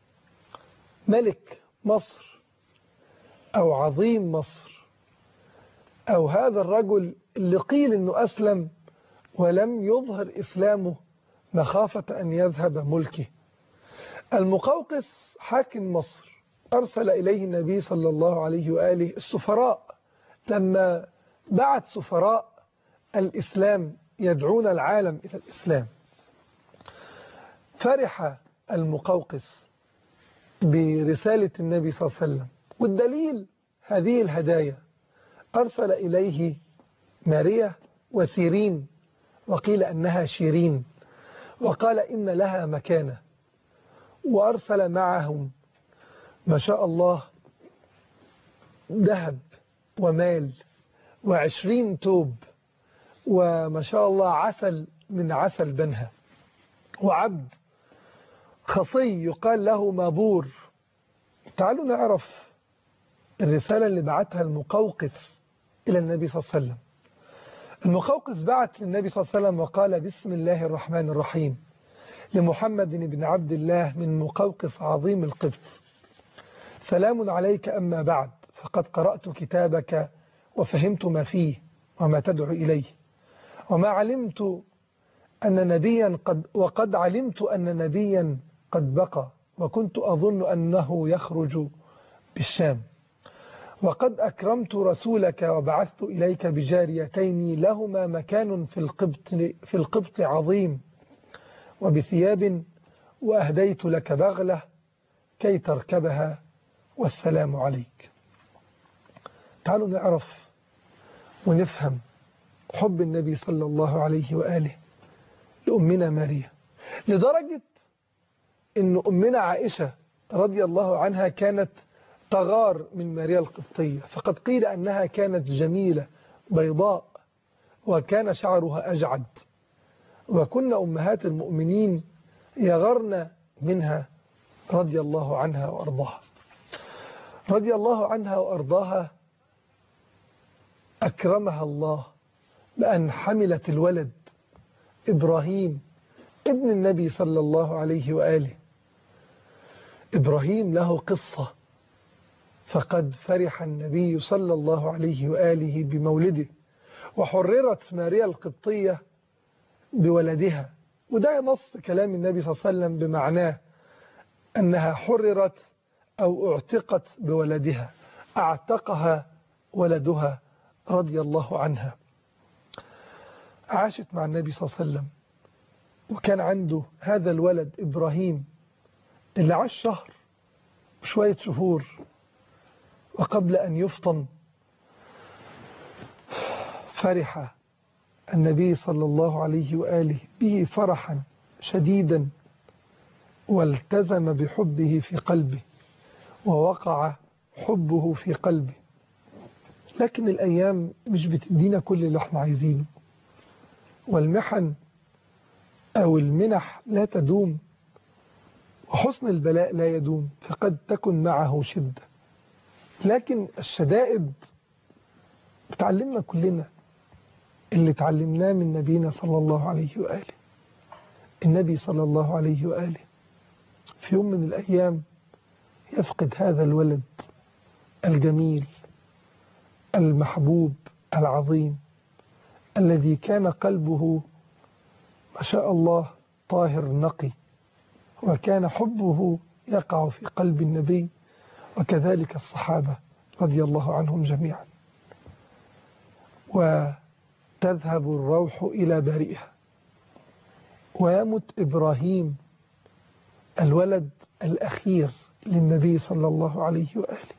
ملك مصر أو عظيم مصر، أو هذا الرجل اللي قيل أنه أسلم ولم يظهر إسلامه مخافة أن يذهب ملكه. المقوقس حاكم مصر أرسل إليه النبي صلى الله عليه وآله السفراء، لما بعت سفراء الإسلام يدعون العالم إلى الإسلام. فرح المقوقس برسالة النبي صلى الله عليه وسلم، والدليل هذه الهدايا. أرسل إليه ماريا وسيرين، وقيل أنها شيرين، وقال إن لها مكانة. وأرسل معهم ما شاء الله ذهب ومال وعشرين توب، وما شاء الله عسل من عسل بنها، وعبد خصي يقال له مابور. تعالوا نعرف الرسالة اللي بعتها المقوقس إلى النبي صلى الله عليه وسلم. المقوقس بعت للنبي صلى الله عليه وسلم وقال: بسم الله الرحمن الرحيم، لمحمد بن عبد الله من مقوقس عظيم القبط، سلام عليك، أما بعد، فقد قرأت كتابك وفهمت ما فيه وما تدعو إليه، وما علمت أن نبيا قد وقد علمت أن نبيا قد بقى، وكنت أظن أنه يخرج بالشام، وقد أكرمت رسولك وبعثت إليك بجاريتين لهما مكان في القبط في القبط عظيم، وبثياب، وأهديت لك بغلة كي تركبها، والسلام عليك. تعالوا نعرف ونفهم حب النبي صلى الله عليه وآله لأمنا ماريا، لدرجة أن أمنا عائشة رضي الله عنها كانت تغار من ماريا القبطية، فقد قيل أنها كانت جميلة بيضاء وكان شعرها أجعد، وكن أمهات المؤمنين يغرن منها رضي الله عنها وأرضاها. رضي الله عنها وأرضاها أكرمها الله بأن حملت الولد إبراهيم ابن النبي صلى الله عليه وآله إبراهيم له قصة، فقد فرح النبي صلى الله عليه وآله بمولده، وحررت ماريا القبطية بولدها، وده نص كلام النبي صلى الله عليه وسلم بمعناه أنها حررت أو اعتقت بولدها، اعتقها ولدها رضي الله عنها. عاشت مع النبي صلى الله عليه وسلم، وكان عنده هذا الولد إبراهيم اللي عاش شهر وشوية شهور، وقبل أن يفطم فرح النبي صلى الله عليه وآله به فرحا شديدا، والتزم بحبه في قلبه، ووقع حبه في قلبه. لكن الأيام مش بتدينا كل اللي احنا عايزينه، والمحن أو المنح لا تدوم، وحسن البلاء لا يدوم، فقد تكن معه شدة. لكن الشدائد بتعلمنا كلنا اللي تعلمناه من نبينا صلى الله عليه وآله. النبي صلى الله عليه وآله في يوم من الأيام يفقد هذا الولد الجميل المحبوب العظيم، الذي كان قلبه ما شاء الله طاهر نقي، وكان حبه يقع في قلب النبي، وكذلك الصحابة رضي الله عنهم جميعا. وتذهب الروح إلى بارئها، ويمت إبراهيم الولد الأخير للنبي صلى الله عليه وآله،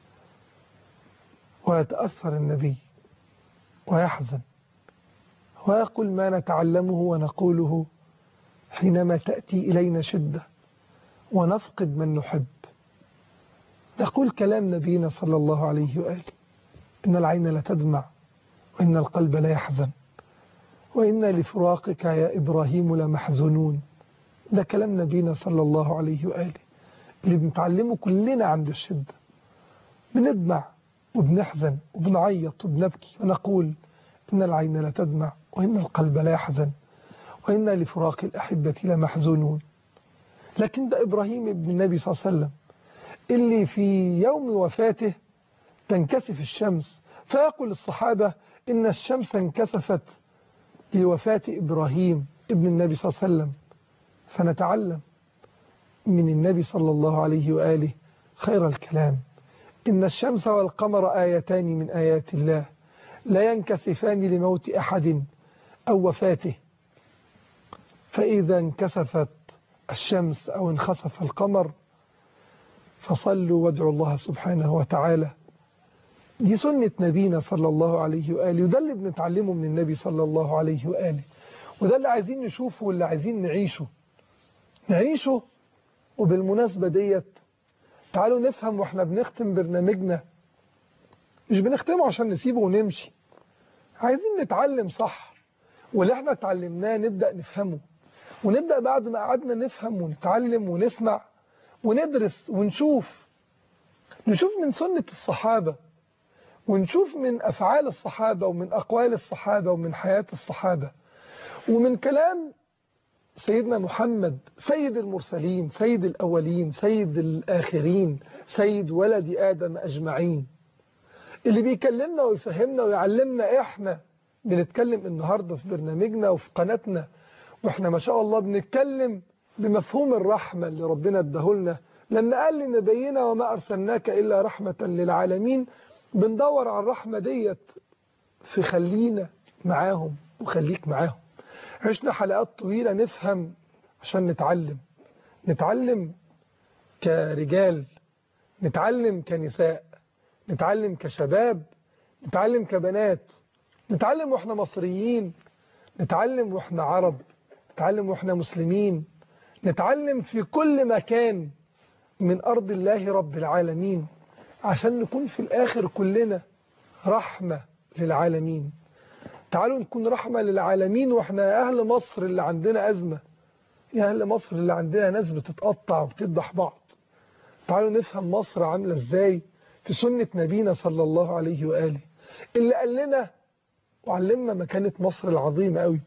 ويتأثر النبي ويحزن، ويقول ما نتعلمه ونقوله حينما تأتي إلينا شدة ونفقد من نحب. نقول كلام نبينا صلى الله عليه وآله: إن العين لا تدمع وإن القلب لا يحزن وإنا لفراقك يا إبراهيم لمحزونون. ده كلام نبينا صلى الله عليه وآله اللي بنتعلمه كلنا عند الشدة. بندمع وبنحزن وبنعيط وبنبكي ونقول إن العين لا تدمع وإن القلب لا يحزن وإنا لفراق الأحبة لمحزونون. لكن ده إبراهيم ابن النبي صلى الله عليه وسلم اللي في يوم وفاته تنكسف الشمس، فيقول الصحابة إن الشمس انكسفت لوفاة إبراهيم ابن النبي صلى الله عليه وسلم. فنتعلم من النبي صلى الله عليه وآله خير الكلام: إن الشمس والقمر آيتان من آيات الله لا ينكسفان لموت أحد أو وفاته، فإذا انكسفت الشمس أو انخسف القمر فصلوا وادعوا الله سبحانه وتعالى. دي سنة نبينا صلى الله عليه وآله، وده اللي بنتعلمه من النبي صلى الله عليه وآله، وده اللي عايزين نشوفه واللي عايزين نعيشه نعيشه. وبالمناسبة ديت تعالوا نفهم واحنا بنختم برنامجنا، مش بنختمه عشان نسيبه ونمشي، عايزين نتعلم صح، واللي احنا اتعلمناه نبدأ نفهمه، ونبدأ بعد ما قعدنا نفهم ونتعلم ونسمع وندرس ونشوف نشوف من سنة الصحابة، ونشوف من أفعال الصحابة ومن أقوال الصحابة ومن حياة الصحابة ومن كلام سيدنا محمد سيد المرسلين سيد الأولين سيد الآخرين سيد ولد آدم أجمعين، اللي بيكلمنا ويفهمنا ويعلمنا. إحنا بنتكلم النهاردة في برنامجنا وفي قناتنا، وإحنا ما شاء الله بنتكلم بمفهوم الرحمة اللي ربنا اداهولنا لما قال لنبينا وما أرسلناك إلا رحمة للعالمين. بندور على الرحمة ديت في خلينا معاهم وخليك معاهم. عشنا حلقات طويلة نفهم عشان نتعلم، نتعلم كرجال، نتعلم كنساء، نتعلم كشباب، نتعلم كبنات، نتعلم واحنا مصريين، نتعلم واحنا عرب، نتعلم واحنا مسلمين، نتعلم في كل مكان من أرض الله رب العالمين، عشان نكون في الآخر كلنا رحمة للعالمين. تعالوا نكون رحمة للعالمين واحنا يا أهل مصر اللي عندنا أزمة، يا أهل مصر اللي عندنا ناس بتتقطع وبتذبح بعض. تعالوا نفهم مصر عاملة ازاي في سنة نبينا صلى الله عليه وآله اللي قال لنا وعلمنا مكانة مصر العظيمة قوي.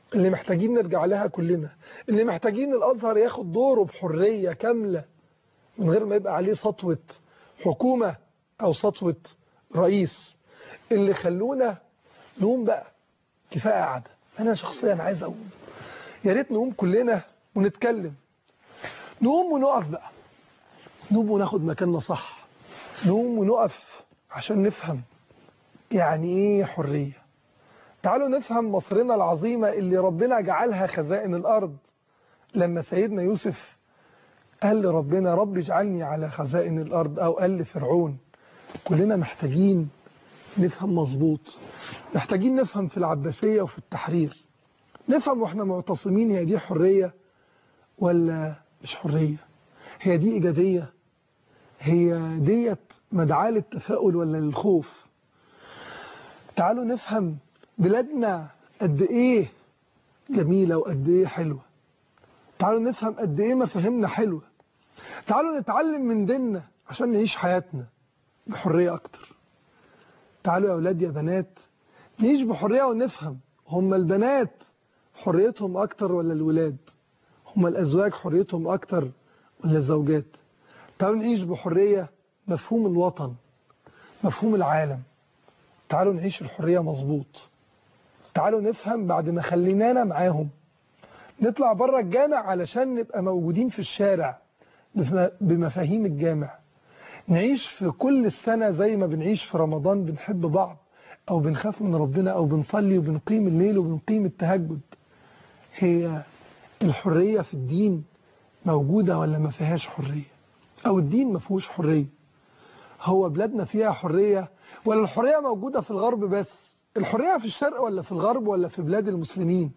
اللي محتاجين نرجع لها كلنا، اللي محتاجين الأزهر ياخد دوره بحرية كاملة من غير ما يبقى عليه سطوة حكومة أو سطوة رئيس. اللي خلونا نقوم بقى، كفاية قاعدة. أنا شخصيا عايز أقوم، يا ريت نقوم كلنا ونتكلم، نقوم ونقف بقى، نقوم وناخد مكاننا صح، نقوم ونقف عشان نفهم يعني إيه حرية. تعالوا نفهم مصرنا العظيمة اللي ربنا جعلها خزائن الأرض. لما سيدنا يوسف قال لربنا رب اجعلني على خزائن الأرض، أو قال لفرعون. كلنا محتاجين نفهم مظبوط، محتاجين نفهم في العباسية وفي التحرير، نفهم واحنا معتصمين هي دي حرية ولا مش حرية، هي دي إيجابية، هي ديت مدعاة للتفاؤل ولا للخوف. تعالوا نفهم بلادنا قد إيه جميلة وقد إيه حلوة، تعالوا نفهم قد إيه مفاهيمنا حلوة، تعالوا نتعلم من ديننا عشان نعيش حياتنا بحرية أكتر. تعالوا يا أولاد يا بنات نعيش بحرية ونفهم هم البنات حريتهم أكتر ولا الولاد، هم الأزواج حريتهم أكتر ولا الزوجات. تعالوا نعيش بحرية مفهوم الوطن، مفهوم العالم. تعالوا نعيش الحرية مظبوط. تعالوا نفهم بعد ما خلينانا معاهم نطلع بره الجامع علشان نبقى موجودين في الشارع بمفاهيم الجامع. نعيش في كل السنة زي ما بنعيش في رمضان، بنحب بعض أو بنخاف من ربنا أو بنصلي وبنقيم الليل وبنقيم التهجد. هي الحرية في الدين موجودة ولا ما فيهاش حرية؟ أو الدين ما فيهوش حرية؟ هو بلادنا فيها حرية ولا الحرية موجودة في الغرب بس؟ الحرية في الشرق ولا في الغرب ولا في بلاد المسلمين؟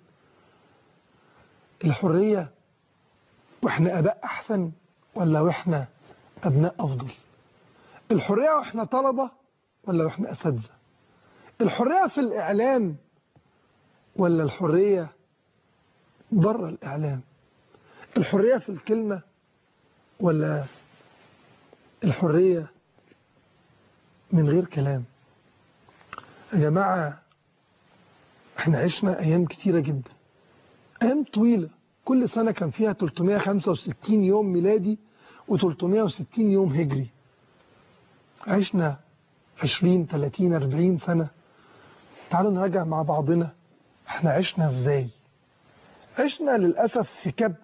الحرية وإحنا أباء أحسن ولا وإحنا أبناء أفضل؟ الحرية وإحنا طلبة ولا وإحنا أساتذة؟ الحرية في الإعلام ولا الحرية بره الإعلام؟ الحرية في الكلمة ولا الحرية من غير كلام؟ يا جماعة احنا عشنا أيام كتيرة جدا، أيام طويلة، كل سنة كان فيها ثلاثمائة وخمسة وستين يوم ميلادي وثلاثمائة وستين يوم هجري. عشنا عشرين ثلاثين أربعين سنة. تعالوا نراجع مع بعضنا احنا عشنا ازاي. عشنا للأسف في كبت،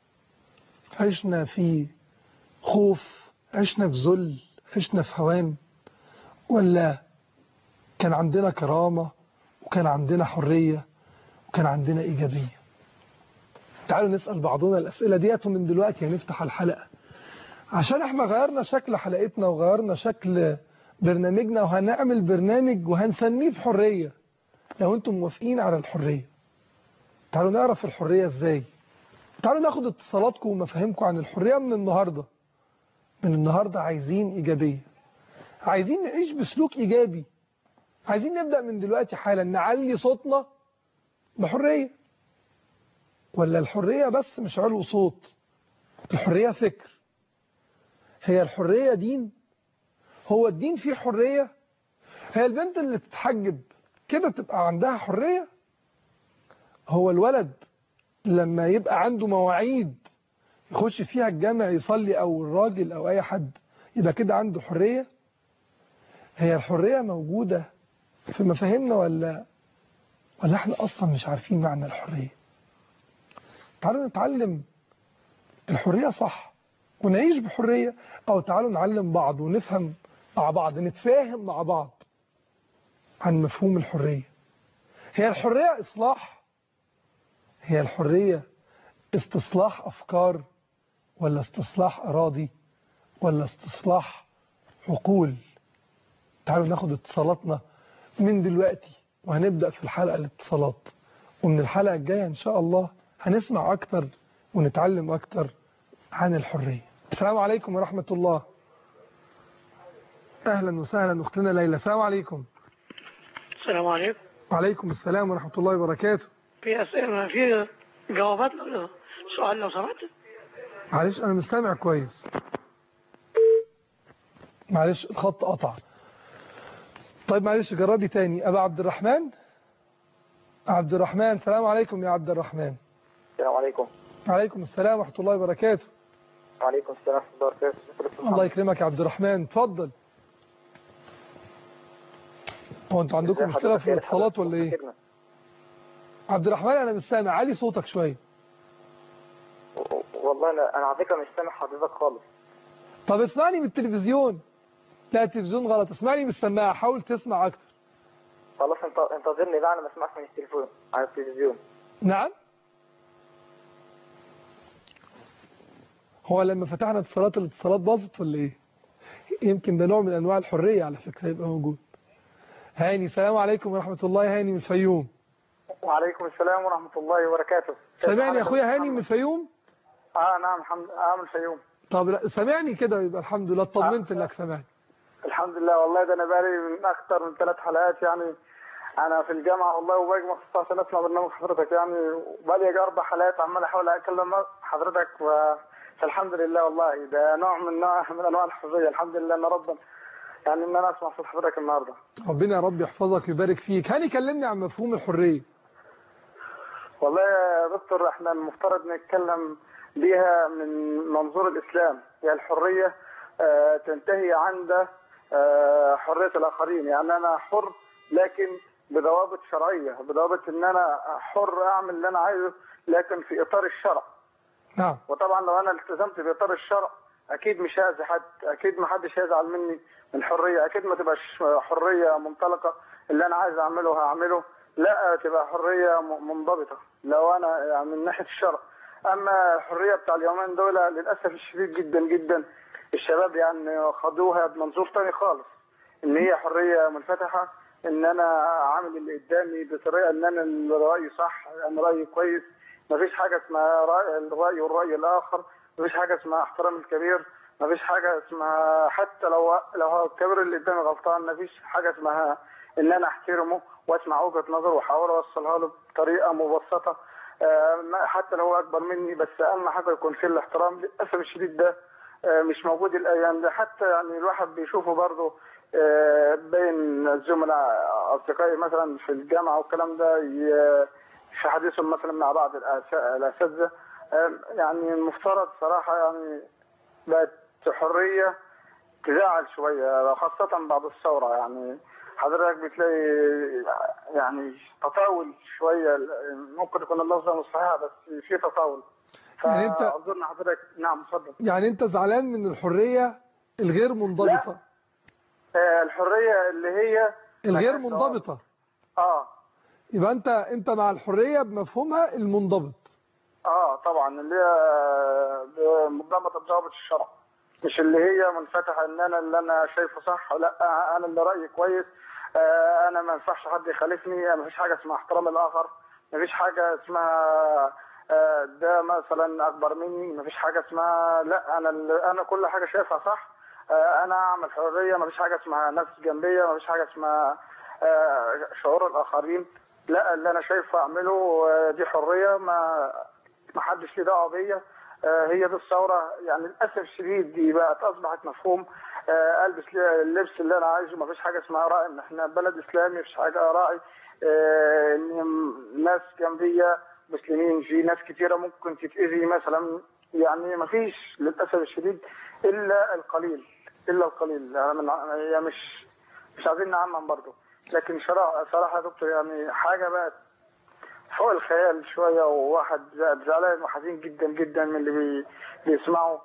عشنا في خوف، عشنا في ذل، عشنا في هوان، ولا كان عندنا كرامة وكان عندنا حرية وكان عندنا إيجابية؟ تعالوا نسأل بعضنا الأسئلة ديت ومن دلوقتي هنفتح الحلقة، عشان احنا غيرنا شكل حلقتنا وغيرنا شكل برنامجنا، وهنعمل برنامج وهنسميه بحرية لو انتم موافقين على الحرية. تعالوا نعرف الحرية ازاي. تعالوا ناخد اتصالاتكم ومفاهيمكم عن الحرية من النهاردة. من النهاردة عايزين إيجابية، عايزين نعيش بسلوك إيجابي، عايزين نبدأ من دلوقتي حالا نعلي صوتنا بحرية. ولا الحرية بس مش علو صوت، الحرية فكر. هي الحرية دين؟ هو الدين فيه حرية؟ هي البنت اللي تتحجب كده تبقى عندها حرية؟ هو الولد لما يبقى عنده مواعيد يخش فيها الجامع يصلي، أو الراجل أو أي حد، يبقى كده عنده حرية؟ هي الحرية موجودة في مفاهيمنا ولا ولا احنا أصلا مش عارفين معنى الحرية؟ تعالوا نتعلم الحرية صح ونعيش بحرية، أو تعالوا نعلم بعض ونفهم مع بعض، نتفاهم مع بعض عن مفهوم الحرية. هي الحرية إصلاح؟ هي الحرية استصلاح أفكار ولا استصلاح أراضي ولا استصلاح عقول؟ تعالوا ناخد اتصالاتنا من دلوقتي، وهنبدأ في الحلقة الاتصالات، ومن الحلقة الجاية إن شاء الله هنسمع أكتر ونتعلم أكتر عن الحرية. السلام عليكم ورحمة الله. أهلا وسهلا أختنا ليلى. السلام عليكم. السلام عليكم. وعليكم السلام ورحمة الله وبركاته. في أسئلة، في جوابات، سؤال لو سمحت. معلش أنا مستمع كويس، معلش الخط قطع. طيب معلش جربي تاني. أبا عبد الرحمن. عبد الرحمن، السلام عليكم يا عبد الرحمن. السلام عليكم. وعليكم السلام ورحمة الله وبركاته. وعليكم السلام ورحمة الله وبركاته. الله يكرمك يا عبد الرحمن، اتفضل. هو انتوا عندكم مشكلة في الاتصالات ولا ايه؟ عبد الرحمن انا مش سامع، علي صوتك شوية. والله انا انا على فكرة مش سامع حضرتك خالص. طب اسمعني من التلفزيون. لا التلفزيون غلط، اسمعني من السماعة، حاول تسمع اكتر. خلاص انت انتظرني بقى، انا ما اسمعش من التليفون على التلفزيون. نعم. هو لما فتحنا اتصالات الاتصالات باظت ولا ايه؟ يمكن ده نوع من انواع الحرية على فكرة يبقى موجود. هاني، السلام عليكم ورحمة الله. هاني من الفيوم. وعليكم السلام ورحمة الله وبركاته. سامعني يا اخويا هاني من الفيوم؟ اه نعم الحمد لله. اه من الفيوم. طب لا سامعني كده يبقى الحمد لله، اطمنت آه. انك سامعني. الحمد لله. والله ده انا بقالي من اكتر من ثلاث حلقات يعني انا في الجامعه والله، وباجي مخصوص عشان اسمع برنامج حضرتك يعني، وبقالي اربع حلقات عمال احاول اكلم حضرتك، فالحمد لله والله ده نوع من نوع من انواع الحريه. الحمد لله ان ربنا يعني ان انا اسمع صوت حضرتك النهارده. ربنا يا رب يحفظك ويبارك فيك. هاني كلمني عن مفهوم الحريه. والله يا دكتور احنا المفترض نتكلم بيها من منظور الاسلام. هي الحريه اه تنتهي عند اه حريه الاخرين، يعني انا حر لكن بضوابط شرعيه، بضوابط ان انا حر اعمل اللي انا عايزه لكن في اطار الشرع. نعم. وطبعا لو انا التزمت باطار الشرع اكيد مش هاذي حد، اكيد ما حدش هيزعل مني من الحريه، اكيد ما تبقاش حريه منطلقه اللي انا عايز اعمله هعمله، لا تبقى حريه منضبطه لو انا يعني من ناحيه الشرع. اما الحريه بتاع اليومين دول للاسف الشديد جدا جدا الشباب يعني خدوها بمنظور ثاني خالص، ان هي حريه منفتحه، ان انا عامل اللي قدامي بطريقه ان انا اللي رايي صح، انا رايي كويس، ما فيش حاجه اسمها رأي الراي والراي الاخر، ما فيش حاجه اسمها احترام الكبير، ما فيش حاجه اسمها حتى لو لو هو الكبير اللي قدامي غلطان ما فيش حاجه اسمها ان انا احترمه واسمع وجهه نظره واحاول اوصلها له بطريقه مبسطه حتى لو هو اكبر مني، بس اهم حاجه يكون في الاحترام. للاسف الشديد ده مش موجود الايام ده، حتى يعني الواحد بيشوفه برضه بين الزملاء اصدقائي مثلا في الجامعه والكلام ده في حديثهم مثلا مع بعض الاساتذه، يعني المفترض صراحه يعني بقت حريه تزعل شويه خاصه بعد الثوره. يعني حضرتك بتلاقي يعني تطاول شويه، ممكن يكون اللفظ مش صحيح بس في تطاول. يعني انت فاظن حضرتك نعم اتفضل. يعني انت زعلان من الحريه الغير منضبطه؟ لا الحريه اللي هي الغير منضبطه. اه يبقى انت انت مع الحريه بمفهومها المنضبط. اه طبعا اللي هي منضبطه بضوابط الشرع، مش اللي هي منفتحه ان انا اللي انا شايفه صح، لا انا اللي رايي كويس، آه انا ما ينفعش حد يخالفني، ما فيش حاجه اسمها احترام الاخر، ما فيش حاجه اسمها آه ده مثلا اكبر مني، ما فيش حاجه اسمها لا انا انا كل حاجه شايفها صح، آه انا اعمل حريه، ما فيش حاجه اسمها ناس جنبيه، ما فيش حاجه اسمها آه شعور الاخرين، لا اللي انا شايفه اعمله آه دي حريه، ما ما حدش ليه دعوه بيا. هي دي الثوره. يعني للاسف الشديد دي بقت اصبحت مفهوم البس اللبس اللي انا عايزه، ما فيش حاجه اسمها راعي ان احنا بلد اسلامي، ما فيش حاجه راعي ان ناس جنبيه مسلمين، في ناس كثيره ممكن تتاذي مثلا، يعني ما فيش للاسف الشديد الا القليل الا القليل يعني مش مش عايزين نعمم برضه، لكن صراحه صراحه يا دكتور يعني حاجه بقت فوق الخيال شويه، وواحد زعلان وحزين جدا جدا من اللي بي بيسمعه.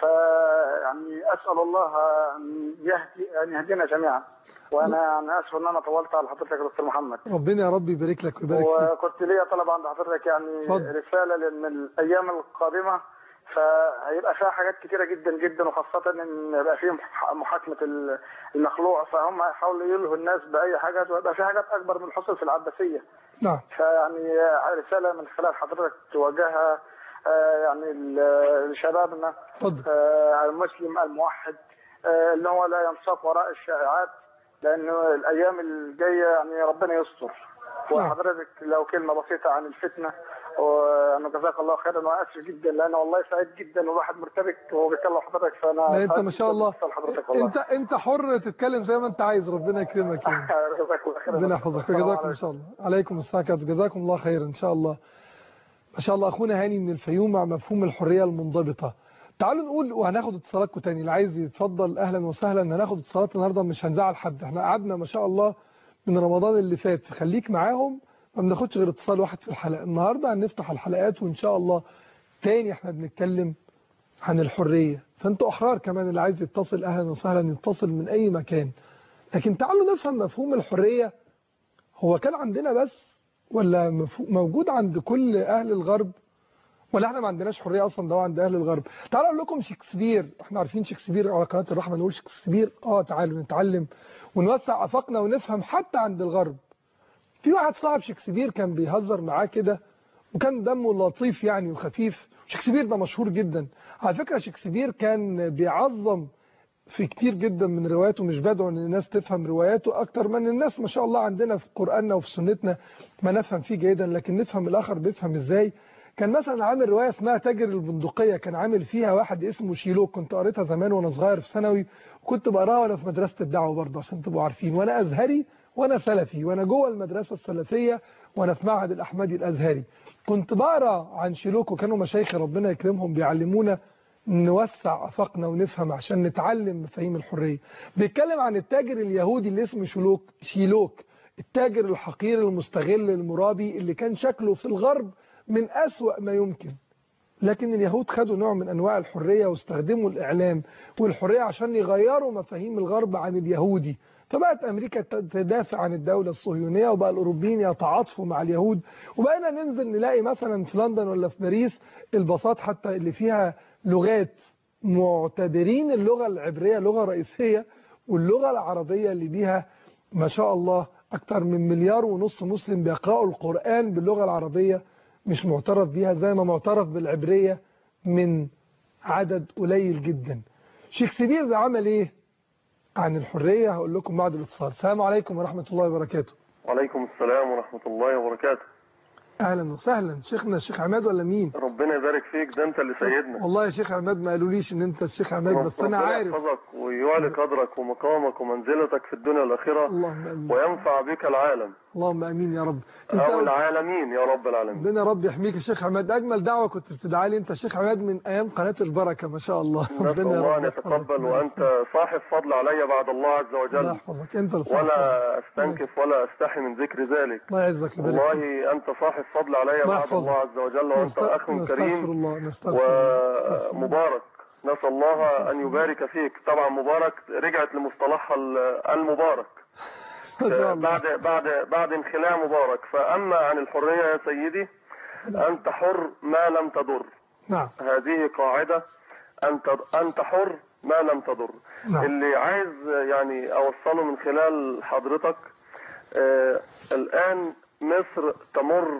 فيعني اسال الله ان يهدي ان يهدينا جميعا. وانا يعني اسف ان انا طولت على حضرتك يا دكتور محمد. ربنا يا رب يبارك لك ويبارك فيك. وكنت ليا طلب عند حضرتك يعني فضل. رساله لان الايام القادمه فهيبقى فيها حاجات كتيره جدا جدا، وخاصه ان يبقى فيه محاكمه المخلوع، فهم هيحاولوا يلهوا الناس باي حاجه، ويبقى في حاجات اكبر من الحصول في العباسيه. نعم. فيعني رساله من خلال حضرتك توجهها يعني لشبابنا المسلم الموحد اللي هو لا ينساق وراء الشائعات، لانه الايام الجايه يعني ربنا يستر. وحضرتك لو كلمه بسيطه عن الفتنه وانا جزاك الله خيرا، وانا اسف جدا لان والله سعيد جدا والواحد مرتبك وهو بيكلم حضرتك، فانا لا انت سعيد ما شاء جداً الله، باتصال حضرتك والله. انت انت حر تتكلم زي ما انت عايز، ربنا يكرمك يعني. جزاك الله خيرا. ربنا يحفظك وجزاكم ان شاء الله. عليكم السلام، جزاكم الله خيرا ان شاء الله. ما شاء الله اخونا هاني من الفيوم مع مفهوم الحريه المنضبطه. تعالوا نقول وهناخد اتصالاتكم تاني، اللي عايز يتفضل اهلا وسهلا. هناخد اتصالات النهارده مش هنزعل حد، احنا قعدنا ما شاء الله من رمضان اللي فات خليك معاهم، ما بناخدش غير اتصال واحد في الحلقه. النهارده هنفتح الحلقات وان شاء الله تاني احنا بنتكلم عن الحريه، فانتوا احرار كمان، اللي عايز يتصل اهلا وسهلا يتصل من اي مكان. لكن تعالوا نفهم مفهوم الحريه، هو كان عندنا بس ولا موجود عند كل اهل الغرب، ولا احنا ما عندناش حريه اصلا ده عند اهل الغرب؟ تعالوا اقول لكم شكسبير، احنا عارفين شكسبير على قناه الرحمه، نقول شكسبير اه تعالوا نتعلم ونوسع افاقنا ونفهم حتى عند الغرب. في واحد صاحب شكسبير كان بيهزر معاه كده وكان دمه لطيف يعني وخفيف. شكسبير ده مشهور جدا على فكره، شكسبير كان بيعظم في كتير جدا من رواياته، مش بدعو ان الناس تفهم رواياته اكتر من الناس ما شاء الله عندنا في قرآننا وفي سنتنا ما نفهم فيه جيدا، لكن نفهم الاخر بيفهم ازاي. كان مثلا عامل روايه اسمها تاجر البندقيه، كان عامل فيها واحد اسمه شيلوك، كنت قريتها زمان وانا صغير في ثانوي، وكنت بقراها وانا في مدرسه الدعوه برضه عشان تبقوا عارفين، وانا ازهري وانا سلفي وانا جوه المدرسه السلفيه وانا في معهد الاحمدي الازهري، كنت بقرا عن شيلوك، وكانوا مشايخ ربنا يكرمهم بيعلمونا نوسع افاقنا ونفهم عشان نتعلم مفاهيم الحريه. بيتكلم عن التاجر اليهودي اللي اسمه شيلوك شيلوك التاجر الحقير المستغل المرابي اللي كان شكله في الغرب من أسوأ ما يمكن، لكن اليهود خدوا نوع من أنواع الحرية واستخدموا الإعلام والحرية عشان يغيروا مفاهيم الغرب عن اليهودي، فبقت أمريكا تدافع عن الدولة الصهيونية وبقى الأوروبيين يتعاطفوا مع اليهود، وبقينا ننزل نلاقي مثلا في لندن ولا في باريس الباصات حتى اللي فيها لغات معتبرين اللغة العبرية لغة رئيسية، واللغة العربية اللي بيها ما شاء الله أكثر من مليار ونص مسلم بيقرأوا القرآن باللغة العربية، مش معترف بيها زي ما معترف بالعبرية من عدد قليل جدا. شكسبير ده عمل ايه عن الحرية؟ هقول لكم بعد الاتصال. السلام عليكم ورحمة الله وبركاته. وعليكم السلام ورحمة الله وبركاته. اهلا وسهلا. شيخنا الشيخ عماد ولا مين؟ ربنا يبارك فيك، ده انت اللي سيدنا. والله يا شيخ عماد ما قالوليش ان انت الشيخ عماد، بس انا عارف. ربنا يحفظك ويعلي قدرك ومقامك ومنزلتك في الدنيا والآخرة، اللهم امين، وينفع بك العالم. اللهم امين يا رب. انت او العالمين يا رب العالمين. ربنا رب يحميك يا شيخ عماد. اجمل دعوه كنت بتدعي لي انت الشيخ عماد من ايام قناه البركه ما شاء الله. ربنا الله ان يتقبل، وانت صاحب فضل علي بعد الله عز وجل. الله يحفظك. انت ولا استنكف ولا استحي من ذكر ذلك. الله يعزك. والله انت صاحب فضل علي بعد الله عز وجل، وانت اخ كريم ومبارك. نسأل الله أن يبارك فيك. طبعا مبارك رجعت لمصطلحها المبارك بعد بعد بعد انخلاع مبارك. فأما عن الحرية يا سيدي، أنت حر ما لم تضر. نعم. هذه قاعدة، أنت أنت حر ما لم تضر. نعم. اللي عايز يعني أوصله من خلال حضرتك، آه الآن مصر تمر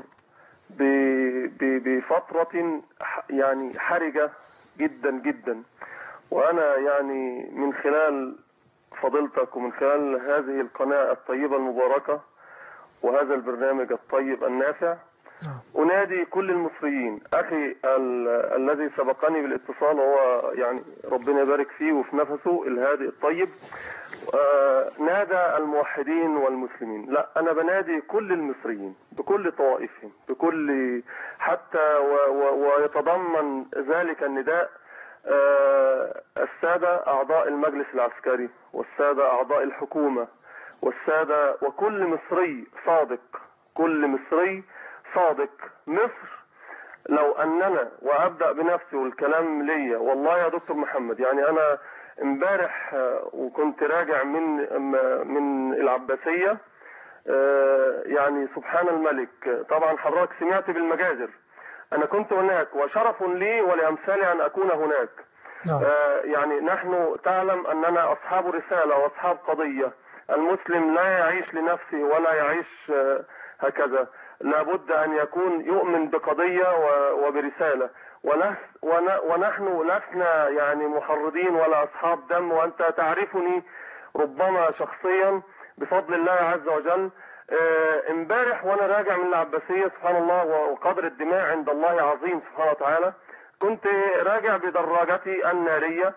بفترة يعني حرجة جدا جدا، وأنا يعني من خلال فضيلتك ومن خلال هذه القناة الطيبة المباركة وهذا البرنامج الطيب النافع أنادي كل المصريين. أخي ال الذي سبقني بالاتصال هو يعني ربنا يبارك فيه وفي نفسه الهادئ الطيب، آه نادى الموحدين والمسلمين. لا، أنا بنادي كل المصريين بكل طوائفهم بكل حتى و و ويتضمن ذلك النداء آه السادة أعضاء المجلس العسكري والسادة أعضاء الحكومة والسادة وكل مصري صادق، كل مصري صادق. مصر لو أننا، وأبدأ بنفسي والكلام ليا، والله يا دكتور محمد يعني أنا امبارح وكنت راجع من من العباسية، يعني سبحان الملك. طبعا حضرتك سمعت بالمجازر، أنا كنت هناك وشرف لي ولأمثالي أن أكون هناك. يعني نحن تعلم أننا أصحاب رسالة وأصحاب قضية. المسلم لا يعيش لنفسه ولا يعيش هكذا، لابد أن يكون يؤمن بقضية وبرسالة، ونحن لسنا يعني محرضين ولا أصحاب دم. وأنت تعرفني ربما شخصيا بفضل الله عز وجل، امبارح وانا راجع من العباسية سبحان الله، وقدر الدماء عند الله عظيم سبحانه وتعالى، كنت راجع بدراجتي النارية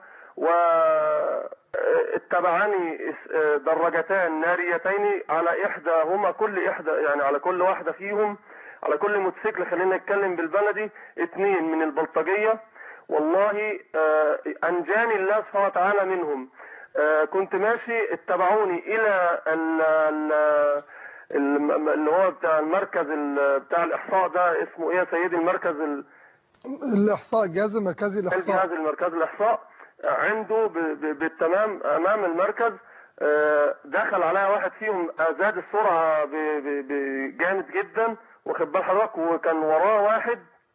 واتبعاني دراجتان ناريتين على احداهما كل احدى يعني على كل واحدة فيهم على كل موتوسيكل، خلينا نتكلم بالبلدي، اتنين من البلطجية. والله انجاني الله سبحانه وتعالى منهم. كنت ماشي اتبعوني الى اللي هو بتاع المركز بتاع الاحصاء ده، اسمه ايه يا سيدي المركز ال... الاحصاء، الجهاز المركزي للاحصاء. الجهاز المركزي للاحصاء عنده بالتمام امام المركز. دخل عليا واحد فيهم، زاد السرعه جامد جدا، واخد بال حضرتك، وكان وراه واحد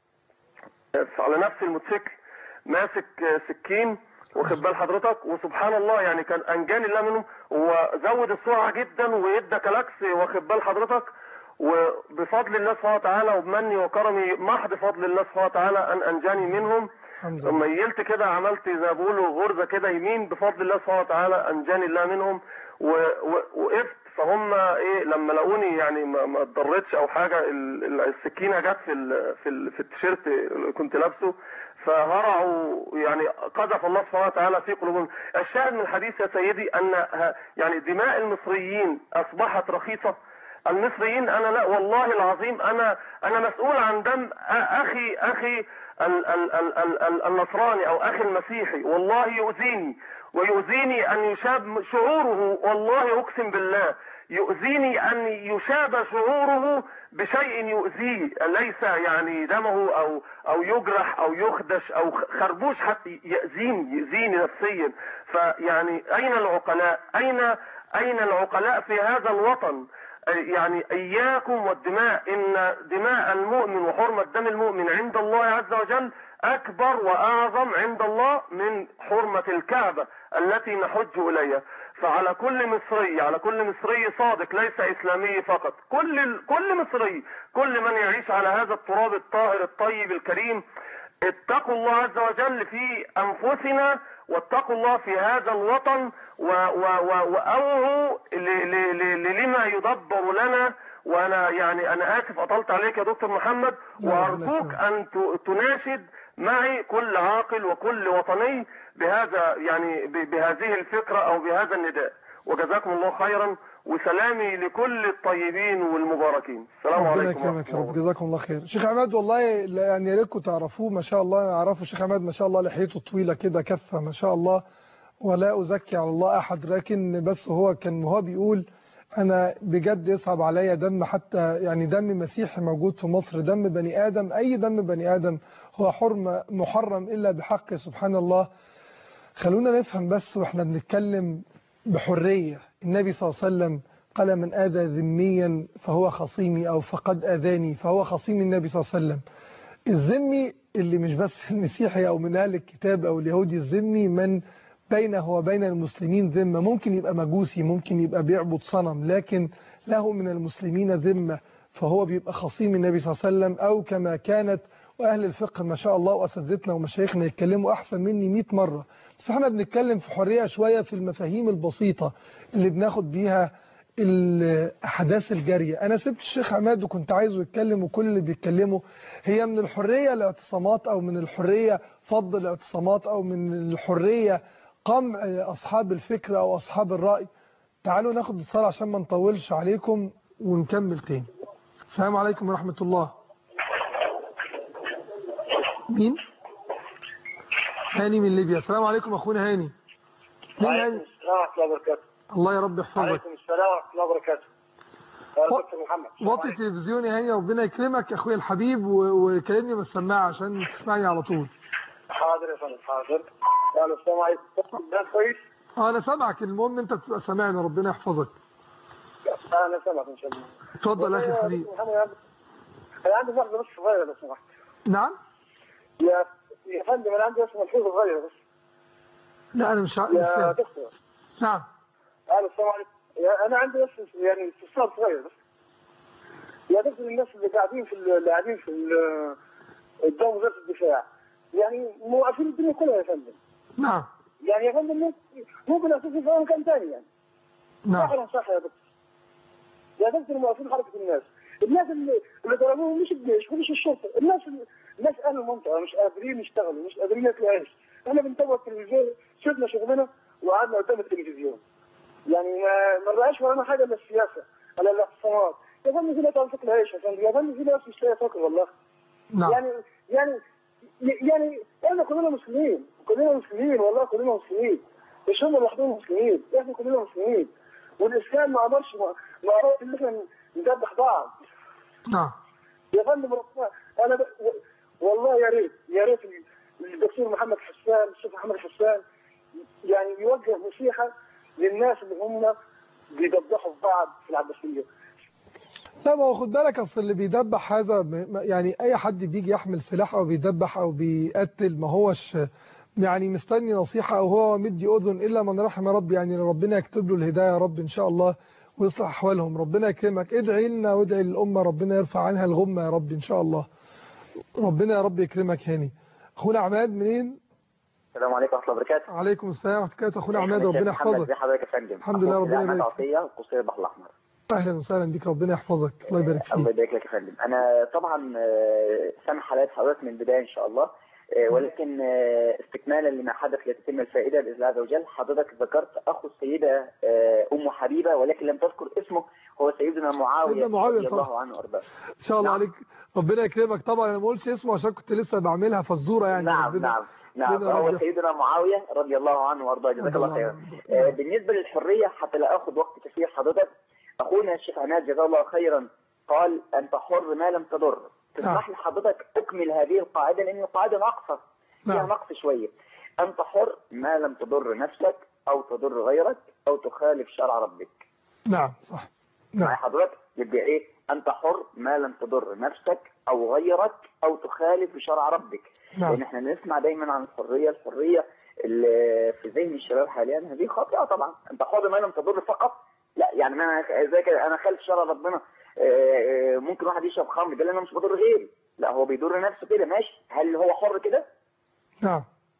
على نفس الموتوسيكل ماسك سكين، واخد بال حضرتك، وسبحان الله يعني كان انجاني الله منه، وزود السرعه جدا وادى كلاكس، واخد بال حضرتك، وبفضل الله سبحانه وتعالى وبمني وكرمي محض فضل الله سبحانه وتعالى ان انجاني منهم. ميلت كده، عملت زي ما بيقولوا غرزه كده يمين، بفضل الله سبحانه وتعالى انجاني الله منهم، ووقفت. فهم ايه لما لقوني يعني ما اتضرتش او حاجه، السكينه جت في ال في ال في التيشيرت اللي كنت لابسه، فهرعوا يعني قذف الله سبحانه وتعالى في قلوبهم. الشاهد من الحديث يا سيدي ان يعني دماء المصريين اصبحت رخيصه. المصريين انا لا والله العظيم انا انا مسؤول عن دم اخي اخي ال ال ال ال النصراني او اخي المسيحي، والله يؤذيني ويؤذيني ان يشاب شعوره، والله اقسم بالله يؤذيني ان يشاب شعوره بشيء يؤذيه، ليس يعني دمه او او يجرح او يخدش او خربوش، حتى يؤذيني يؤذيني نفسيا. فيعني اين العقلاء؟ اين اين العقلاء في هذا الوطن؟ يعني اياكم والدماء، ان دماء المؤمن وحرمة دم المؤمن عند الله عز وجل اكبر واعظم عند الله من حرمة الكعبة التي نحج اليها. فعلى كل مصري، على كل مصري صادق ليس اسلامي فقط، كل كل مصري، كل من يعيش على هذا التراب الطاهر الطيب الكريم، اتقوا الله عز وجل في انفسنا، واتقوا الله في هذا الوطن، واوعوا لما يدبر لنا. وانا يعني انا اسف اطلت عليك يا دكتور محمد، وارجوك ان تناشد معي كل عاقل وكل وطني بهذا يعني بهذه الفكرة او بهذا النداء. وجزاكم الله خيرا، وسلامي لكل الطيبين والمباركين. السلام عليكم ورحمة الله وبركاته. جزاكم الله خير. شيخ عماد والله يعني يا ريتكم تعرفوه، ما شاء الله. انا اعرفه الشيخ عماد ما شاء الله، لحيته طويله كده كثه ما شاء الله، ولا ازكي على الله احد، لكن بس هو كان هو بيقول انا بجد يصعب عليا دم، حتى يعني دم مسيحي موجود في مصر، دم بني ادم، اي دم بني ادم هو حرم محرم الا بحق سبحان الله. خلونا نفهم بس واحنا بنتكلم بحريه. النبي صلى الله عليه وسلم قال من آذى ذميا فهو خصيمي، أو فقد آذاني فهو خصيم النبي صلى الله عليه وسلم. الذمي اللي مش بس المسيحي أو من أهل الكتاب أو اليهودي، الذمي من بينه وبين المسلمين ذمة. ممكن يبقى مجوسي، ممكن يبقى بيعبد صنم، لكن له من المسلمين ذمة، فهو بيبقى خصيم النبي صلى الله عليه وسلم. أو كما كانت، وأهل الفقه ما شاء الله وأساتذتنا ومشايخنا يتكلموا أحسن مني مئة مرة، بس احنا بنتكلم في حرية شوية في المفاهيم البسيطة اللي بناخد بيها الأحداث الجارية. أنا سبت الشيخ عماد وكنت عايزه يتكلم، وكل اللي بيتكلموا هي من الحرية الاعتصامات، أو من الحرية فض الاعتصامات، أو من الحرية قمع أصحاب الفكرة أو أصحاب الرأي. تعالوا ناخد اتصال عشان ما نطولش عليكم ونكمل تاني. السلام عليكم ورحمة الله. مين؟ هاني من ليبيا. السلام عليكم أخونا هاني. مين هاني؟ السلام ورحمة الله وبركاته. الله يا رب يحفظك. عليكم السلام ورحمة الله وبركاته. يا دكتور محمد. وطي التلفزيون يا هاني، ربنا يكرمك يا اخويا الحبيب، وكلمني من السماعه عشان تسمعني على طول. حاضر يا فندم حاضر. السلام عليكم. ده كويس؟ اه انا سامعك، المهم انت تبقى سامعني، ربنا يحفظك. انا سامعك ان شاء الله. اتفضل يا اخي الحبيب. انا عندي ملاحظه بس صغيره لو سمحت. نعم؟ يا يا فندم انا عندي بس ملحوظه صغيره بس. لا انا مش عارف. يا دكتور. نعم. السلام عليكم. انا عندي بس يعني استفسار صغير بس. يا دكتور، الناس اللي قاعدين في اللي قاعدين في قدام وزاره الدفاع يعني موقفين الدنيا كلها يا فندم. نعم. يعني يا فندم ممكن اساسا في مكان ثاني يعني. نعم. صح ولا صح يا دكتور؟ يا دكتور الموظفين حركه الناس، الناس اللي, اللي ضربوهم مش الجيش ومش الشرطه، الناس الناس اهل المنطقه مش قادرين يشتغلوا، مش قادرين ياكلوا عيش. احنا بنتابع التلفزيون، شفنا شغلنا وقعدنا قدام التلفزيون. يعني ما ما بقاش ورانا حاجه الا السياسه، الا الاعتصامات. يا فندم في ناس عم تاكل عيش، يا فندم يا فندم في ناس مش لاقيه تاكل والله. نعم. يعني يعني يعني احنا كلنا مسلمين، كلنا مسلمين والله، كلنا مسلمين، مش هم لوحدهم مسلمين، احنا كلنا مسلمين. والاسلام ما امرش ما امرش ان احنا نذبح بعض. نعم يا فندم ربنا انا ب... والله يا ريت يا ريت الدكتور محمد حسان، الشيخ محمد حسان يعني يوجه نصيحه للناس اللي هم بيذبحوا في بعض في العباسيه. لا، ما هو خد بالك، اصل اللي بيدبح هذا م- يعني اي حد بيجي يحمل سلاح او بيدبح او بيقتل ما هوش يعني مستني نصيحة او هو مدي اذن، الا من رحم ربي. يعني ربنا يكتب له الهداية يا رب ان شاء الله ويصلح احوالهم. ربنا يكرمك، ادعي لنا وادعي للامة ربنا يرفع عنها الغمة يا رب ان شاء الله. ربنا يا رب يكرمك. هاني اخونا عماد منين؟ السلام عليكم ورحمه الله وبركاته. عليكم السلام ورحمه الله وبركاته. اخونا ازيك يا عماد ربنا محمد؟ يحفظك. ازي حضرتك يا فندم؟ الحمد لله ربنا يبارك يبارك فيك. عطيه قصير البحر الاحمر. اهلا وسهلا بك، ربنا يحفظك. الله يبارك فيك. الله يبارك لك يا فندم. انا طبعا آه، سامع حلقات حضرتك من البدايه ان شاء الله، آه، ولكن آه، استكمالا لما حدث لتتم الفائده باذن الله عز وجل، حضرتك ذكرت اخو السيده آه، ام حبيبه ولكن لم تذكر اسمه، هو سيدنا معاويه سيدنا معاوية رضي الله طبعا. عنه وارضاه. ان شاء الله نعم. عليك، ربنا يكرمك. طبعا انا ما قلتش اسمه عشان كنت لسه بعملها فزوره يعني. نعم ربنا نعم نعم ربنا هو رب سيدنا معاويه رضي الله عنه وارضاه، جزاك رضي الله الله خيرا. عنه. آه، بالنسبه للحريه حتى لا اخذ وقت كثير حضرتك، اخونا الشيخ عماد جزاه الله خيرا قال انت حر ما لم تضر. تسمح لي حضرتك اكمل هذه القاعده لان القاعده ناقصه، فيها نعم. نقص شويه. انت حر ما لم تضر نفسك او تضر غيرك او تخالف شرع ربك. نعم صح. معي نعم حضرتك؟ يبقى ايه؟ انت حر ما لم تضر نفسك او غيرك او تخالف شرع ربك. نعم. لان احنا نسمع دايما عن الحريه، الحريه اللي في ذهن الشباب حاليا هذه خاطئه طبعا. انت حر ما لم تضر فقط، لا يعني ما زي كده انا خالف شرع ربنا. آه، ممكن واحد يشرب خمر قال انا مش بضر غيري، لا هو بيضر نفسه كده، ماشي. هل هو حر كده؟ نعم.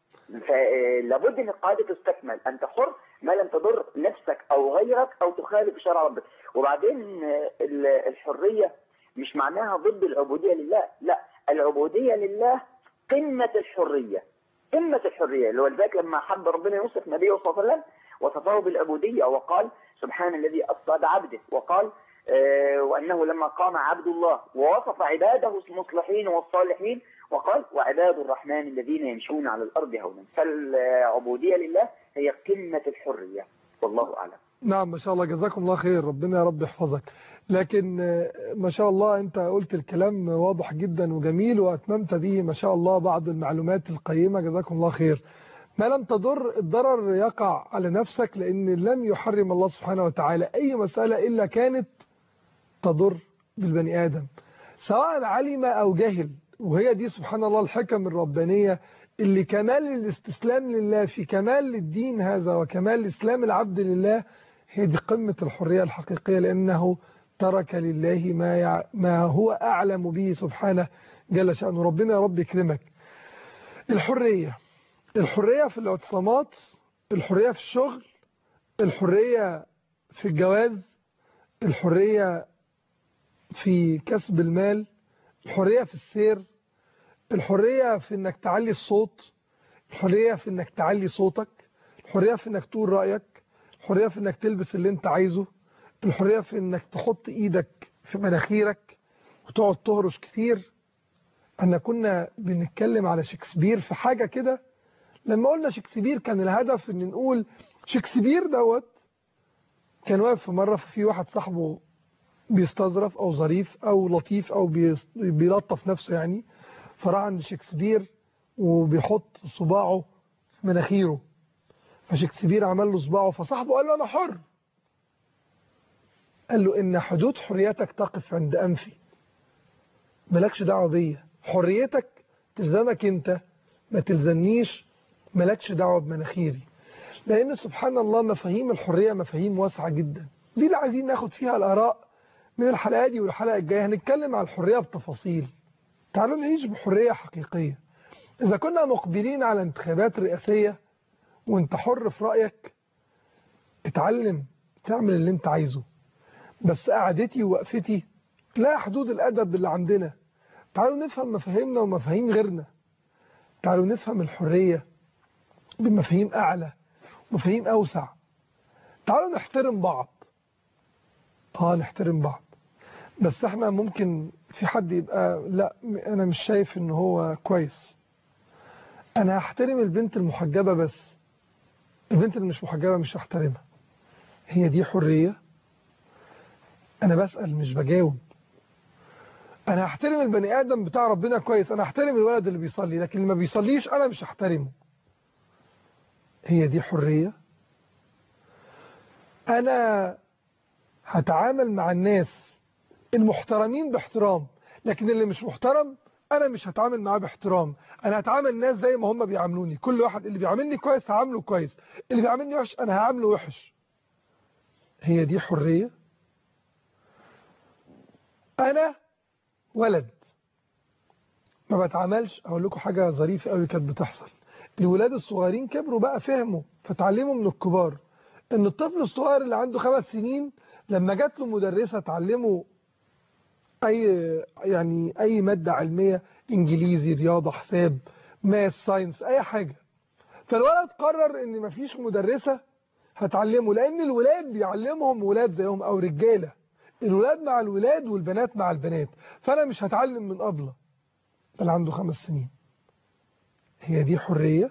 فلابد ان القاعده تستكمل، انت حر ما لم تضر نفسك او غيرك او تخالف شرع ربك. وبعدين الحريه مش معناها ضد العبوديه لله، لا، العبوديه لله قمه الحريه، قمه الحريه. ولذلك لما حب ربنا يوصف نبيه صلى الله عليه وسلم وصفه بالعبوديه وقال سبحان الذي اسرى بعبده، وقال آه وانه لما قام عبد الله ووصف عباده المصلحين والصالحين وقال وعباد الرحمن الذين يمشون على الارض هونا. فالعبوديه لله هي قمه الحريه، والله اعلم. نعم ما شاء الله، جزاكم الله خير، ربنا يا رب يحفظك. لكن ما شاء الله انت قلت الكلام واضح جدا وجميل واتممت به ما شاء الله بعض المعلومات القيمة، جزاكم الله خير. ما لم تضر، الضرر يقع على نفسك، لان لم يحرم الله سبحانه وتعالى اي مسألة الا كانت تضر بالبني ادم سواء علم او جهل. وهي دي سبحان الله الحكم الربانية اللي كمال الاستسلام لله في كمال الدين هذا وكمال اسلام العبد لله، هي دي قمة الحرية الحقيقية، لأنه ترك لله ما يع... ما هو أعلم به سبحانه جل شأنه. ربنا يا رب يكرمك. الحرية الحرية في الاعتصامات، الحرية في الشغل، الحرية في الجواز، الحرية في كسب المال، الحرية في السير، الحرية في انك تعلي الصوت، الحرية في انك تعلي صوتك، الحرية في انك تقول رأيك، الحرية في انك تلبس اللي انت عايزه، الحرية في انك تحط ايدك في مناخيرك وتقعد تهرش كتير. احنا كنا بنتكلم على شكسبير في حاجة كده، لما قلنا شكسبير كان الهدف ان نقول شكسبير دوت كان واقف في مرة في واحد صاحبه بيستظرف او ظريف او لطيف او بيلطف نفسه يعني، فراح عند شكسبير وبيحط صباعه في مناخيره، فشكسبير عمل له صباعه، فصاحبه قال له انا حر. قال له ان حدود حريتك تقف عند انفي، مالكش دعوه بيا، حريتك تلزمك انت، ما تلزمنيش، مالكش دعوه بمناخيري. لان سبحان الله مفاهيم الحريه مفاهيم واسعه جدا، دي اللي عايزين ناخد فيها الاراء من الحلقه دي والحلقه الجايه. هنتكلم على الحريه بتفاصيل، تعالوا نعيش بحريه حقيقيه. اذا كنا مقبلين على انتخابات رئاسيه وانت حر في رايك، اتعلم تعمل اللي انت عايزه، بس قعدتي ووقفتي لا حدود الأدب اللي عندنا. تعالوا نفهم مفاهيمنا ومفاهيم غيرنا. تعالوا نفهم الحرية بمفاهيم أعلى، مفاهيم أوسع. تعالوا نحترم بعض. اه نحترم بعض، بس احنا ممكن في حد يبقى لا انا مش شايف ان هو كويس. انا هحترم البنت المحجبة بس البنت اللي مش محجبة مش هحترمها. هي دي حرية؟ انا بسأل مش بجاوب. انا هحترم البني ادم بتاع ربنا كويس، انا هحترم الولد اللي بيصلي، لكن اللي ما بيصليش انا مش هحترمه. هي دي حرية؟ انا هتعامل مع الناس المحترمين باحترام، لكن اللي مش محترم انا مش هتعامل معاه باحترام. انا هتعامل الناس زي ما هم بيعاملوني. كل واحد اللي بيعاملني كويس هعامله كويس، اللي بيعاملني وحش انا هعامله وحش. هي دي حرية؟ انا ولد ما بتعاملش. اقول لكم حاجة ظريفة قوي كانت بتحصل. الولاد الصغيرين كبروا بقى فهموا فتعلموا من الكبار ان الطفل الصغير اللي عنده خمس سنين لما جات له مدرسة تعلمه اي يعني اي مادة علمية، انجليزي، رياضة، حساب، ماس، ساينس، اي حاجة، فالولد قرر ان مفيش مدرسة هتعلمه، لان الولاد بيعلمهم ولاد زيهم او رجالة، الولاد مع الولاد والبنات مع البنات، فانا مش هتعلم من أبلة بل عنده خمس سنين. هي دي حرية؟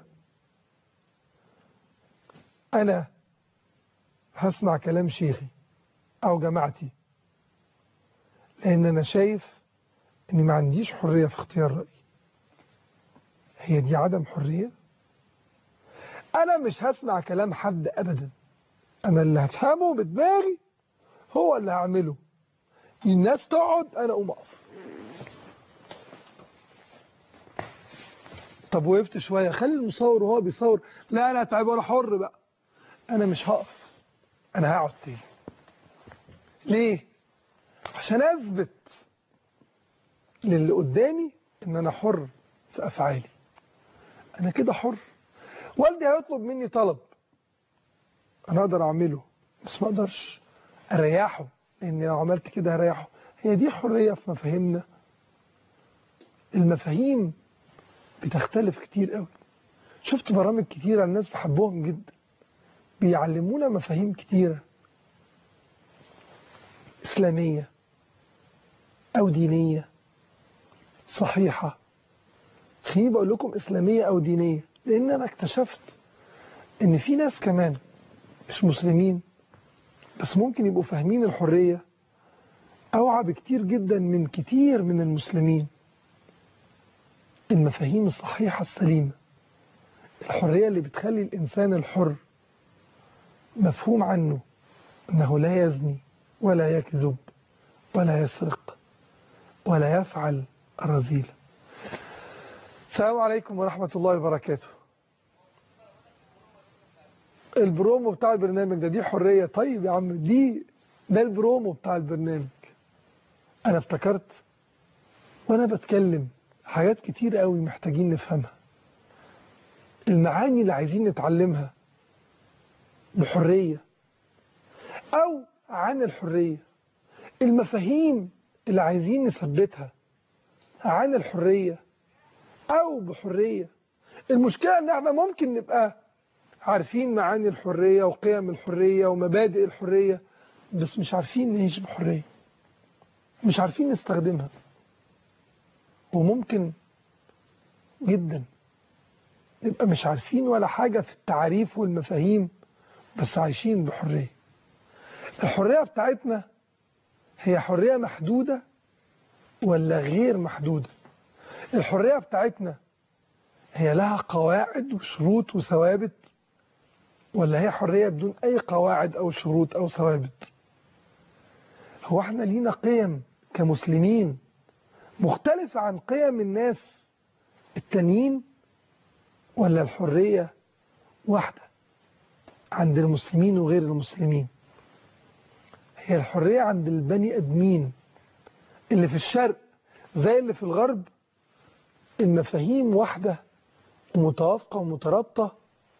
انا هسمع كلام شيخي او جماعتي لان انا شايف اني ما عنديش حرية في اختيار رأيي. هي دي عدم حرية؟ انا مش هسمع كلام حد ابدا، انا اللي هفهمه بدماغي هو اللي هعمله. الناس تقعد انا اقوم اقف. طب وقفت شوية خلي المصور وهو بيصور، لا انا هتعب انا حر بقى. انا مش هقف، انا هقعد تاني. ليه؟ عشان اثبت للي قدامي ان انا حر في افعالي. انا كده حر. والدي هيطلب مني طلب انا اقدر اعمله، بس ما اقدرش اريحه، لان لو عملت كده هريحه. هي دي حرية في مفاهيمنا؟ المفاهيم بتختلف كتير قوي. شفت برامج كتيرة الناس بحبهم جدا بيعلمونا مفاهيم كتيرة إسلامية أو دينية صحيحة. خليني بقول لكم إسلامية أو دينية، لأن أنا اكتشفت إن في ناس كمان مش مسلمين بس ممكن يبقوا فاهمين الحرية أوعى بكتير جدا من كتير من المسلمين. المفاهيم الصحيحة السليمة، الحرية اللي بتخلي الإنسان الحر مفهوم عنه أنه لا يزني ولا يكذب ولا يسرق ولا يفعل الرذيلة. السلام عليكم ورحمة الله وبركاته. البرومو بتاع البرنامج ده دي حرية؟ طيب يا عم دي ده البرومو بتاع البرنامج. أنا افتكرت وأنا بتكلم حاجات كتير قوي محتاجين نفهمها، المعاني اللي عايزين نتعلمها بحرية أو عن الحرية، المفاهيم اللي عايزين نثبتها عن الحرية أو بحرية. المشكلة إن احنا ممكن نبقى عارفين معاني الحرية وقيم الحرية ومبادئ الحرية بس مش عارفين نعيش بحرية، مش عارفين نستخدمها. وممكن جدا نبقى مش عارفين ولا حاجة في التعريف والمفاهيم بس عايشين بحرية. الحرية بتاعتنا هي حرية محدودة ولا غير محدودة؟ الحرية بتاعتنا هي لها قواعد وشروط وثوابت ولا هي حرية بدون أي قواعد أو شروط أو ثوابت؟ هو احنا لينا قيم كمسلمين مختلفة عن قيم الناس التانيين ولا الحرية واحدة عند المسلمين وغير المسلمين؟ هي الحرية عند البني أدمين اللي في الشرق زي اللي في الغرب المفاهيم واحدة ومتوافقة ومترابطة،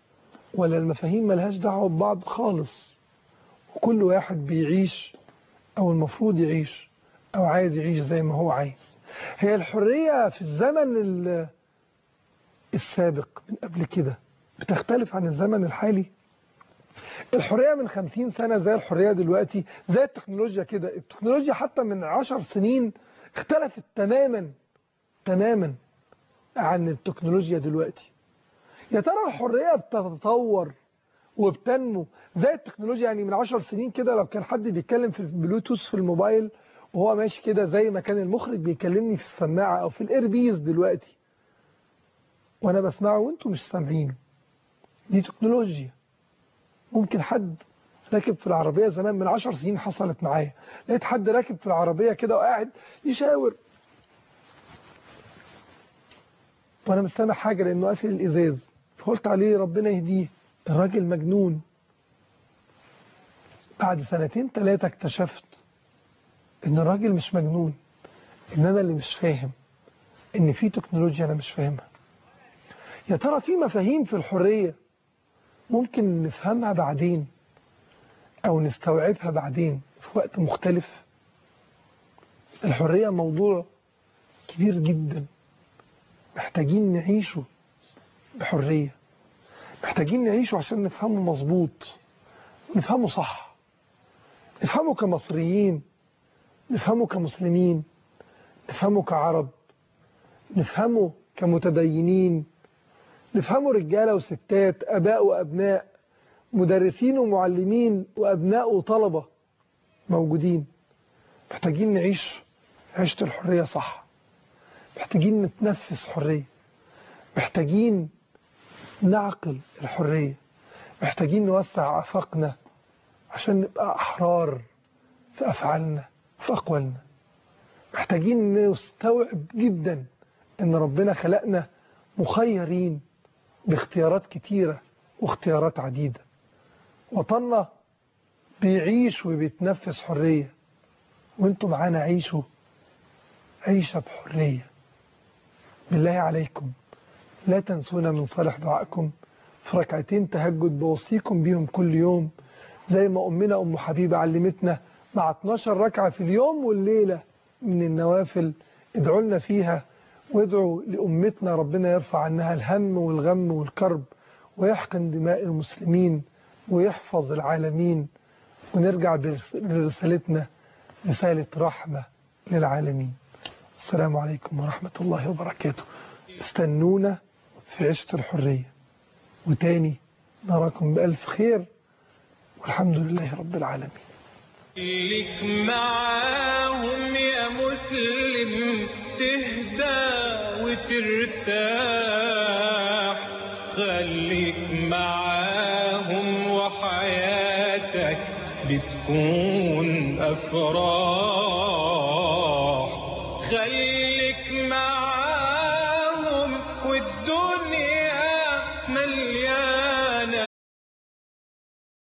ولا المفاهيم ملهاش دعوة ببعض خالص وكل واحد بيعيش أو المفروض يعيش أو عايز يعيش زي ما هو عايز. هي الحرية في الزمن السابق من قبل كده بتختلف عن الزمن الحالي. الحرية من خمسين سنة زي الحرية دلوقتي، زي التكنولوجيا كده. التكنولوجيا حتى من عشر سنين اختلفت تماما تماما عن التكنولوجيا دلوقتي. يا ترى الحرية بتتطور وبتنمو زي التكنولوجيا؟ يعني من عشر سنين كده لو كان حد بيتكلم في البلوتوث في الموبايل وهو ماشي كده زي ما كان المخرج بيكلمني في السماعة أو في الإيربيز دلوقتي وأنا بسمعه وأنتم مش سامعينه، دي تكنولوجيا. ممكن حد راكب في العربية زمان من عشر سنين حصلت معايا، لقيت حد راكب في العربية كده وقاعد يشاور وأنا مش سامع حاجة لأنه قافل الإزاز، فقلت عليه ربنا يهديه، الراجل مجنون. بعد سنتين ثلاثة اكتشفت إن الراجل مش مجنون، إن أنا اللي مش فاهم، إن في تكنولوجيا أنا مش فاهمها. يا ترى في مفاهيم في الحرية ممكن نفهمها بعدين أو نستوعبها بعدين في وقت مختلف؟ الحرية موضوع كبير جدا، محتاجين نعيشه بحرية، محتاجين نعيشه عشان نفهمه مظبوط، نفهمه صح، نفهمه كمصريين، نفهمه كمسلمين، نفهمه كعرب، نفهمه كمتدينين، نفهمه رجالة وستات، أباء وأبناء، مدرسين ومعلمين وأبناء وطلبة موجودين. محتاجين نعيش عيشة الحرية صح، محتاجين نتنفس حرية، محتاجين نعقل الحرية، محتاجين نوسع آفاقنا عشان نبقى أحرار في أفعالنا في أقوالنا. محتاجين نستوعب جدا إن ربنا خلقنا مخيرين باختيارات كتيرة واختيارات عديدة. وطننا بيعيش وبيتنفس حرية، وانتم معانا عيشوا عيشة بحرية. بالله عليكم لا تنسونا من صالح دعائكم في ركعتين تهجد بوصيكم بيهم كل يوم، زي ما أمنا أم حبيبة علمتنا، مع اتناشر ركعة في اليوم والليلة من النوافل. ادعوا لنا فيها وادعوا لأمتنا ربنا يرفع عنها الهم والغم والكرب ويحقن دماء المسلمين ويحفظ العالمين، ونرجع برسالتنا رسالة رحمة للعالمين. السلام عليكم ورحمة الله وبركاته. استنونا في عيشة الحرية، وتاني نراكم بألف خير والحمد لله رب العالمين. خليك معاهم يا مسلم تهدى وترتاح، خليك معاهم وحياتك بتكون أفراح. خليك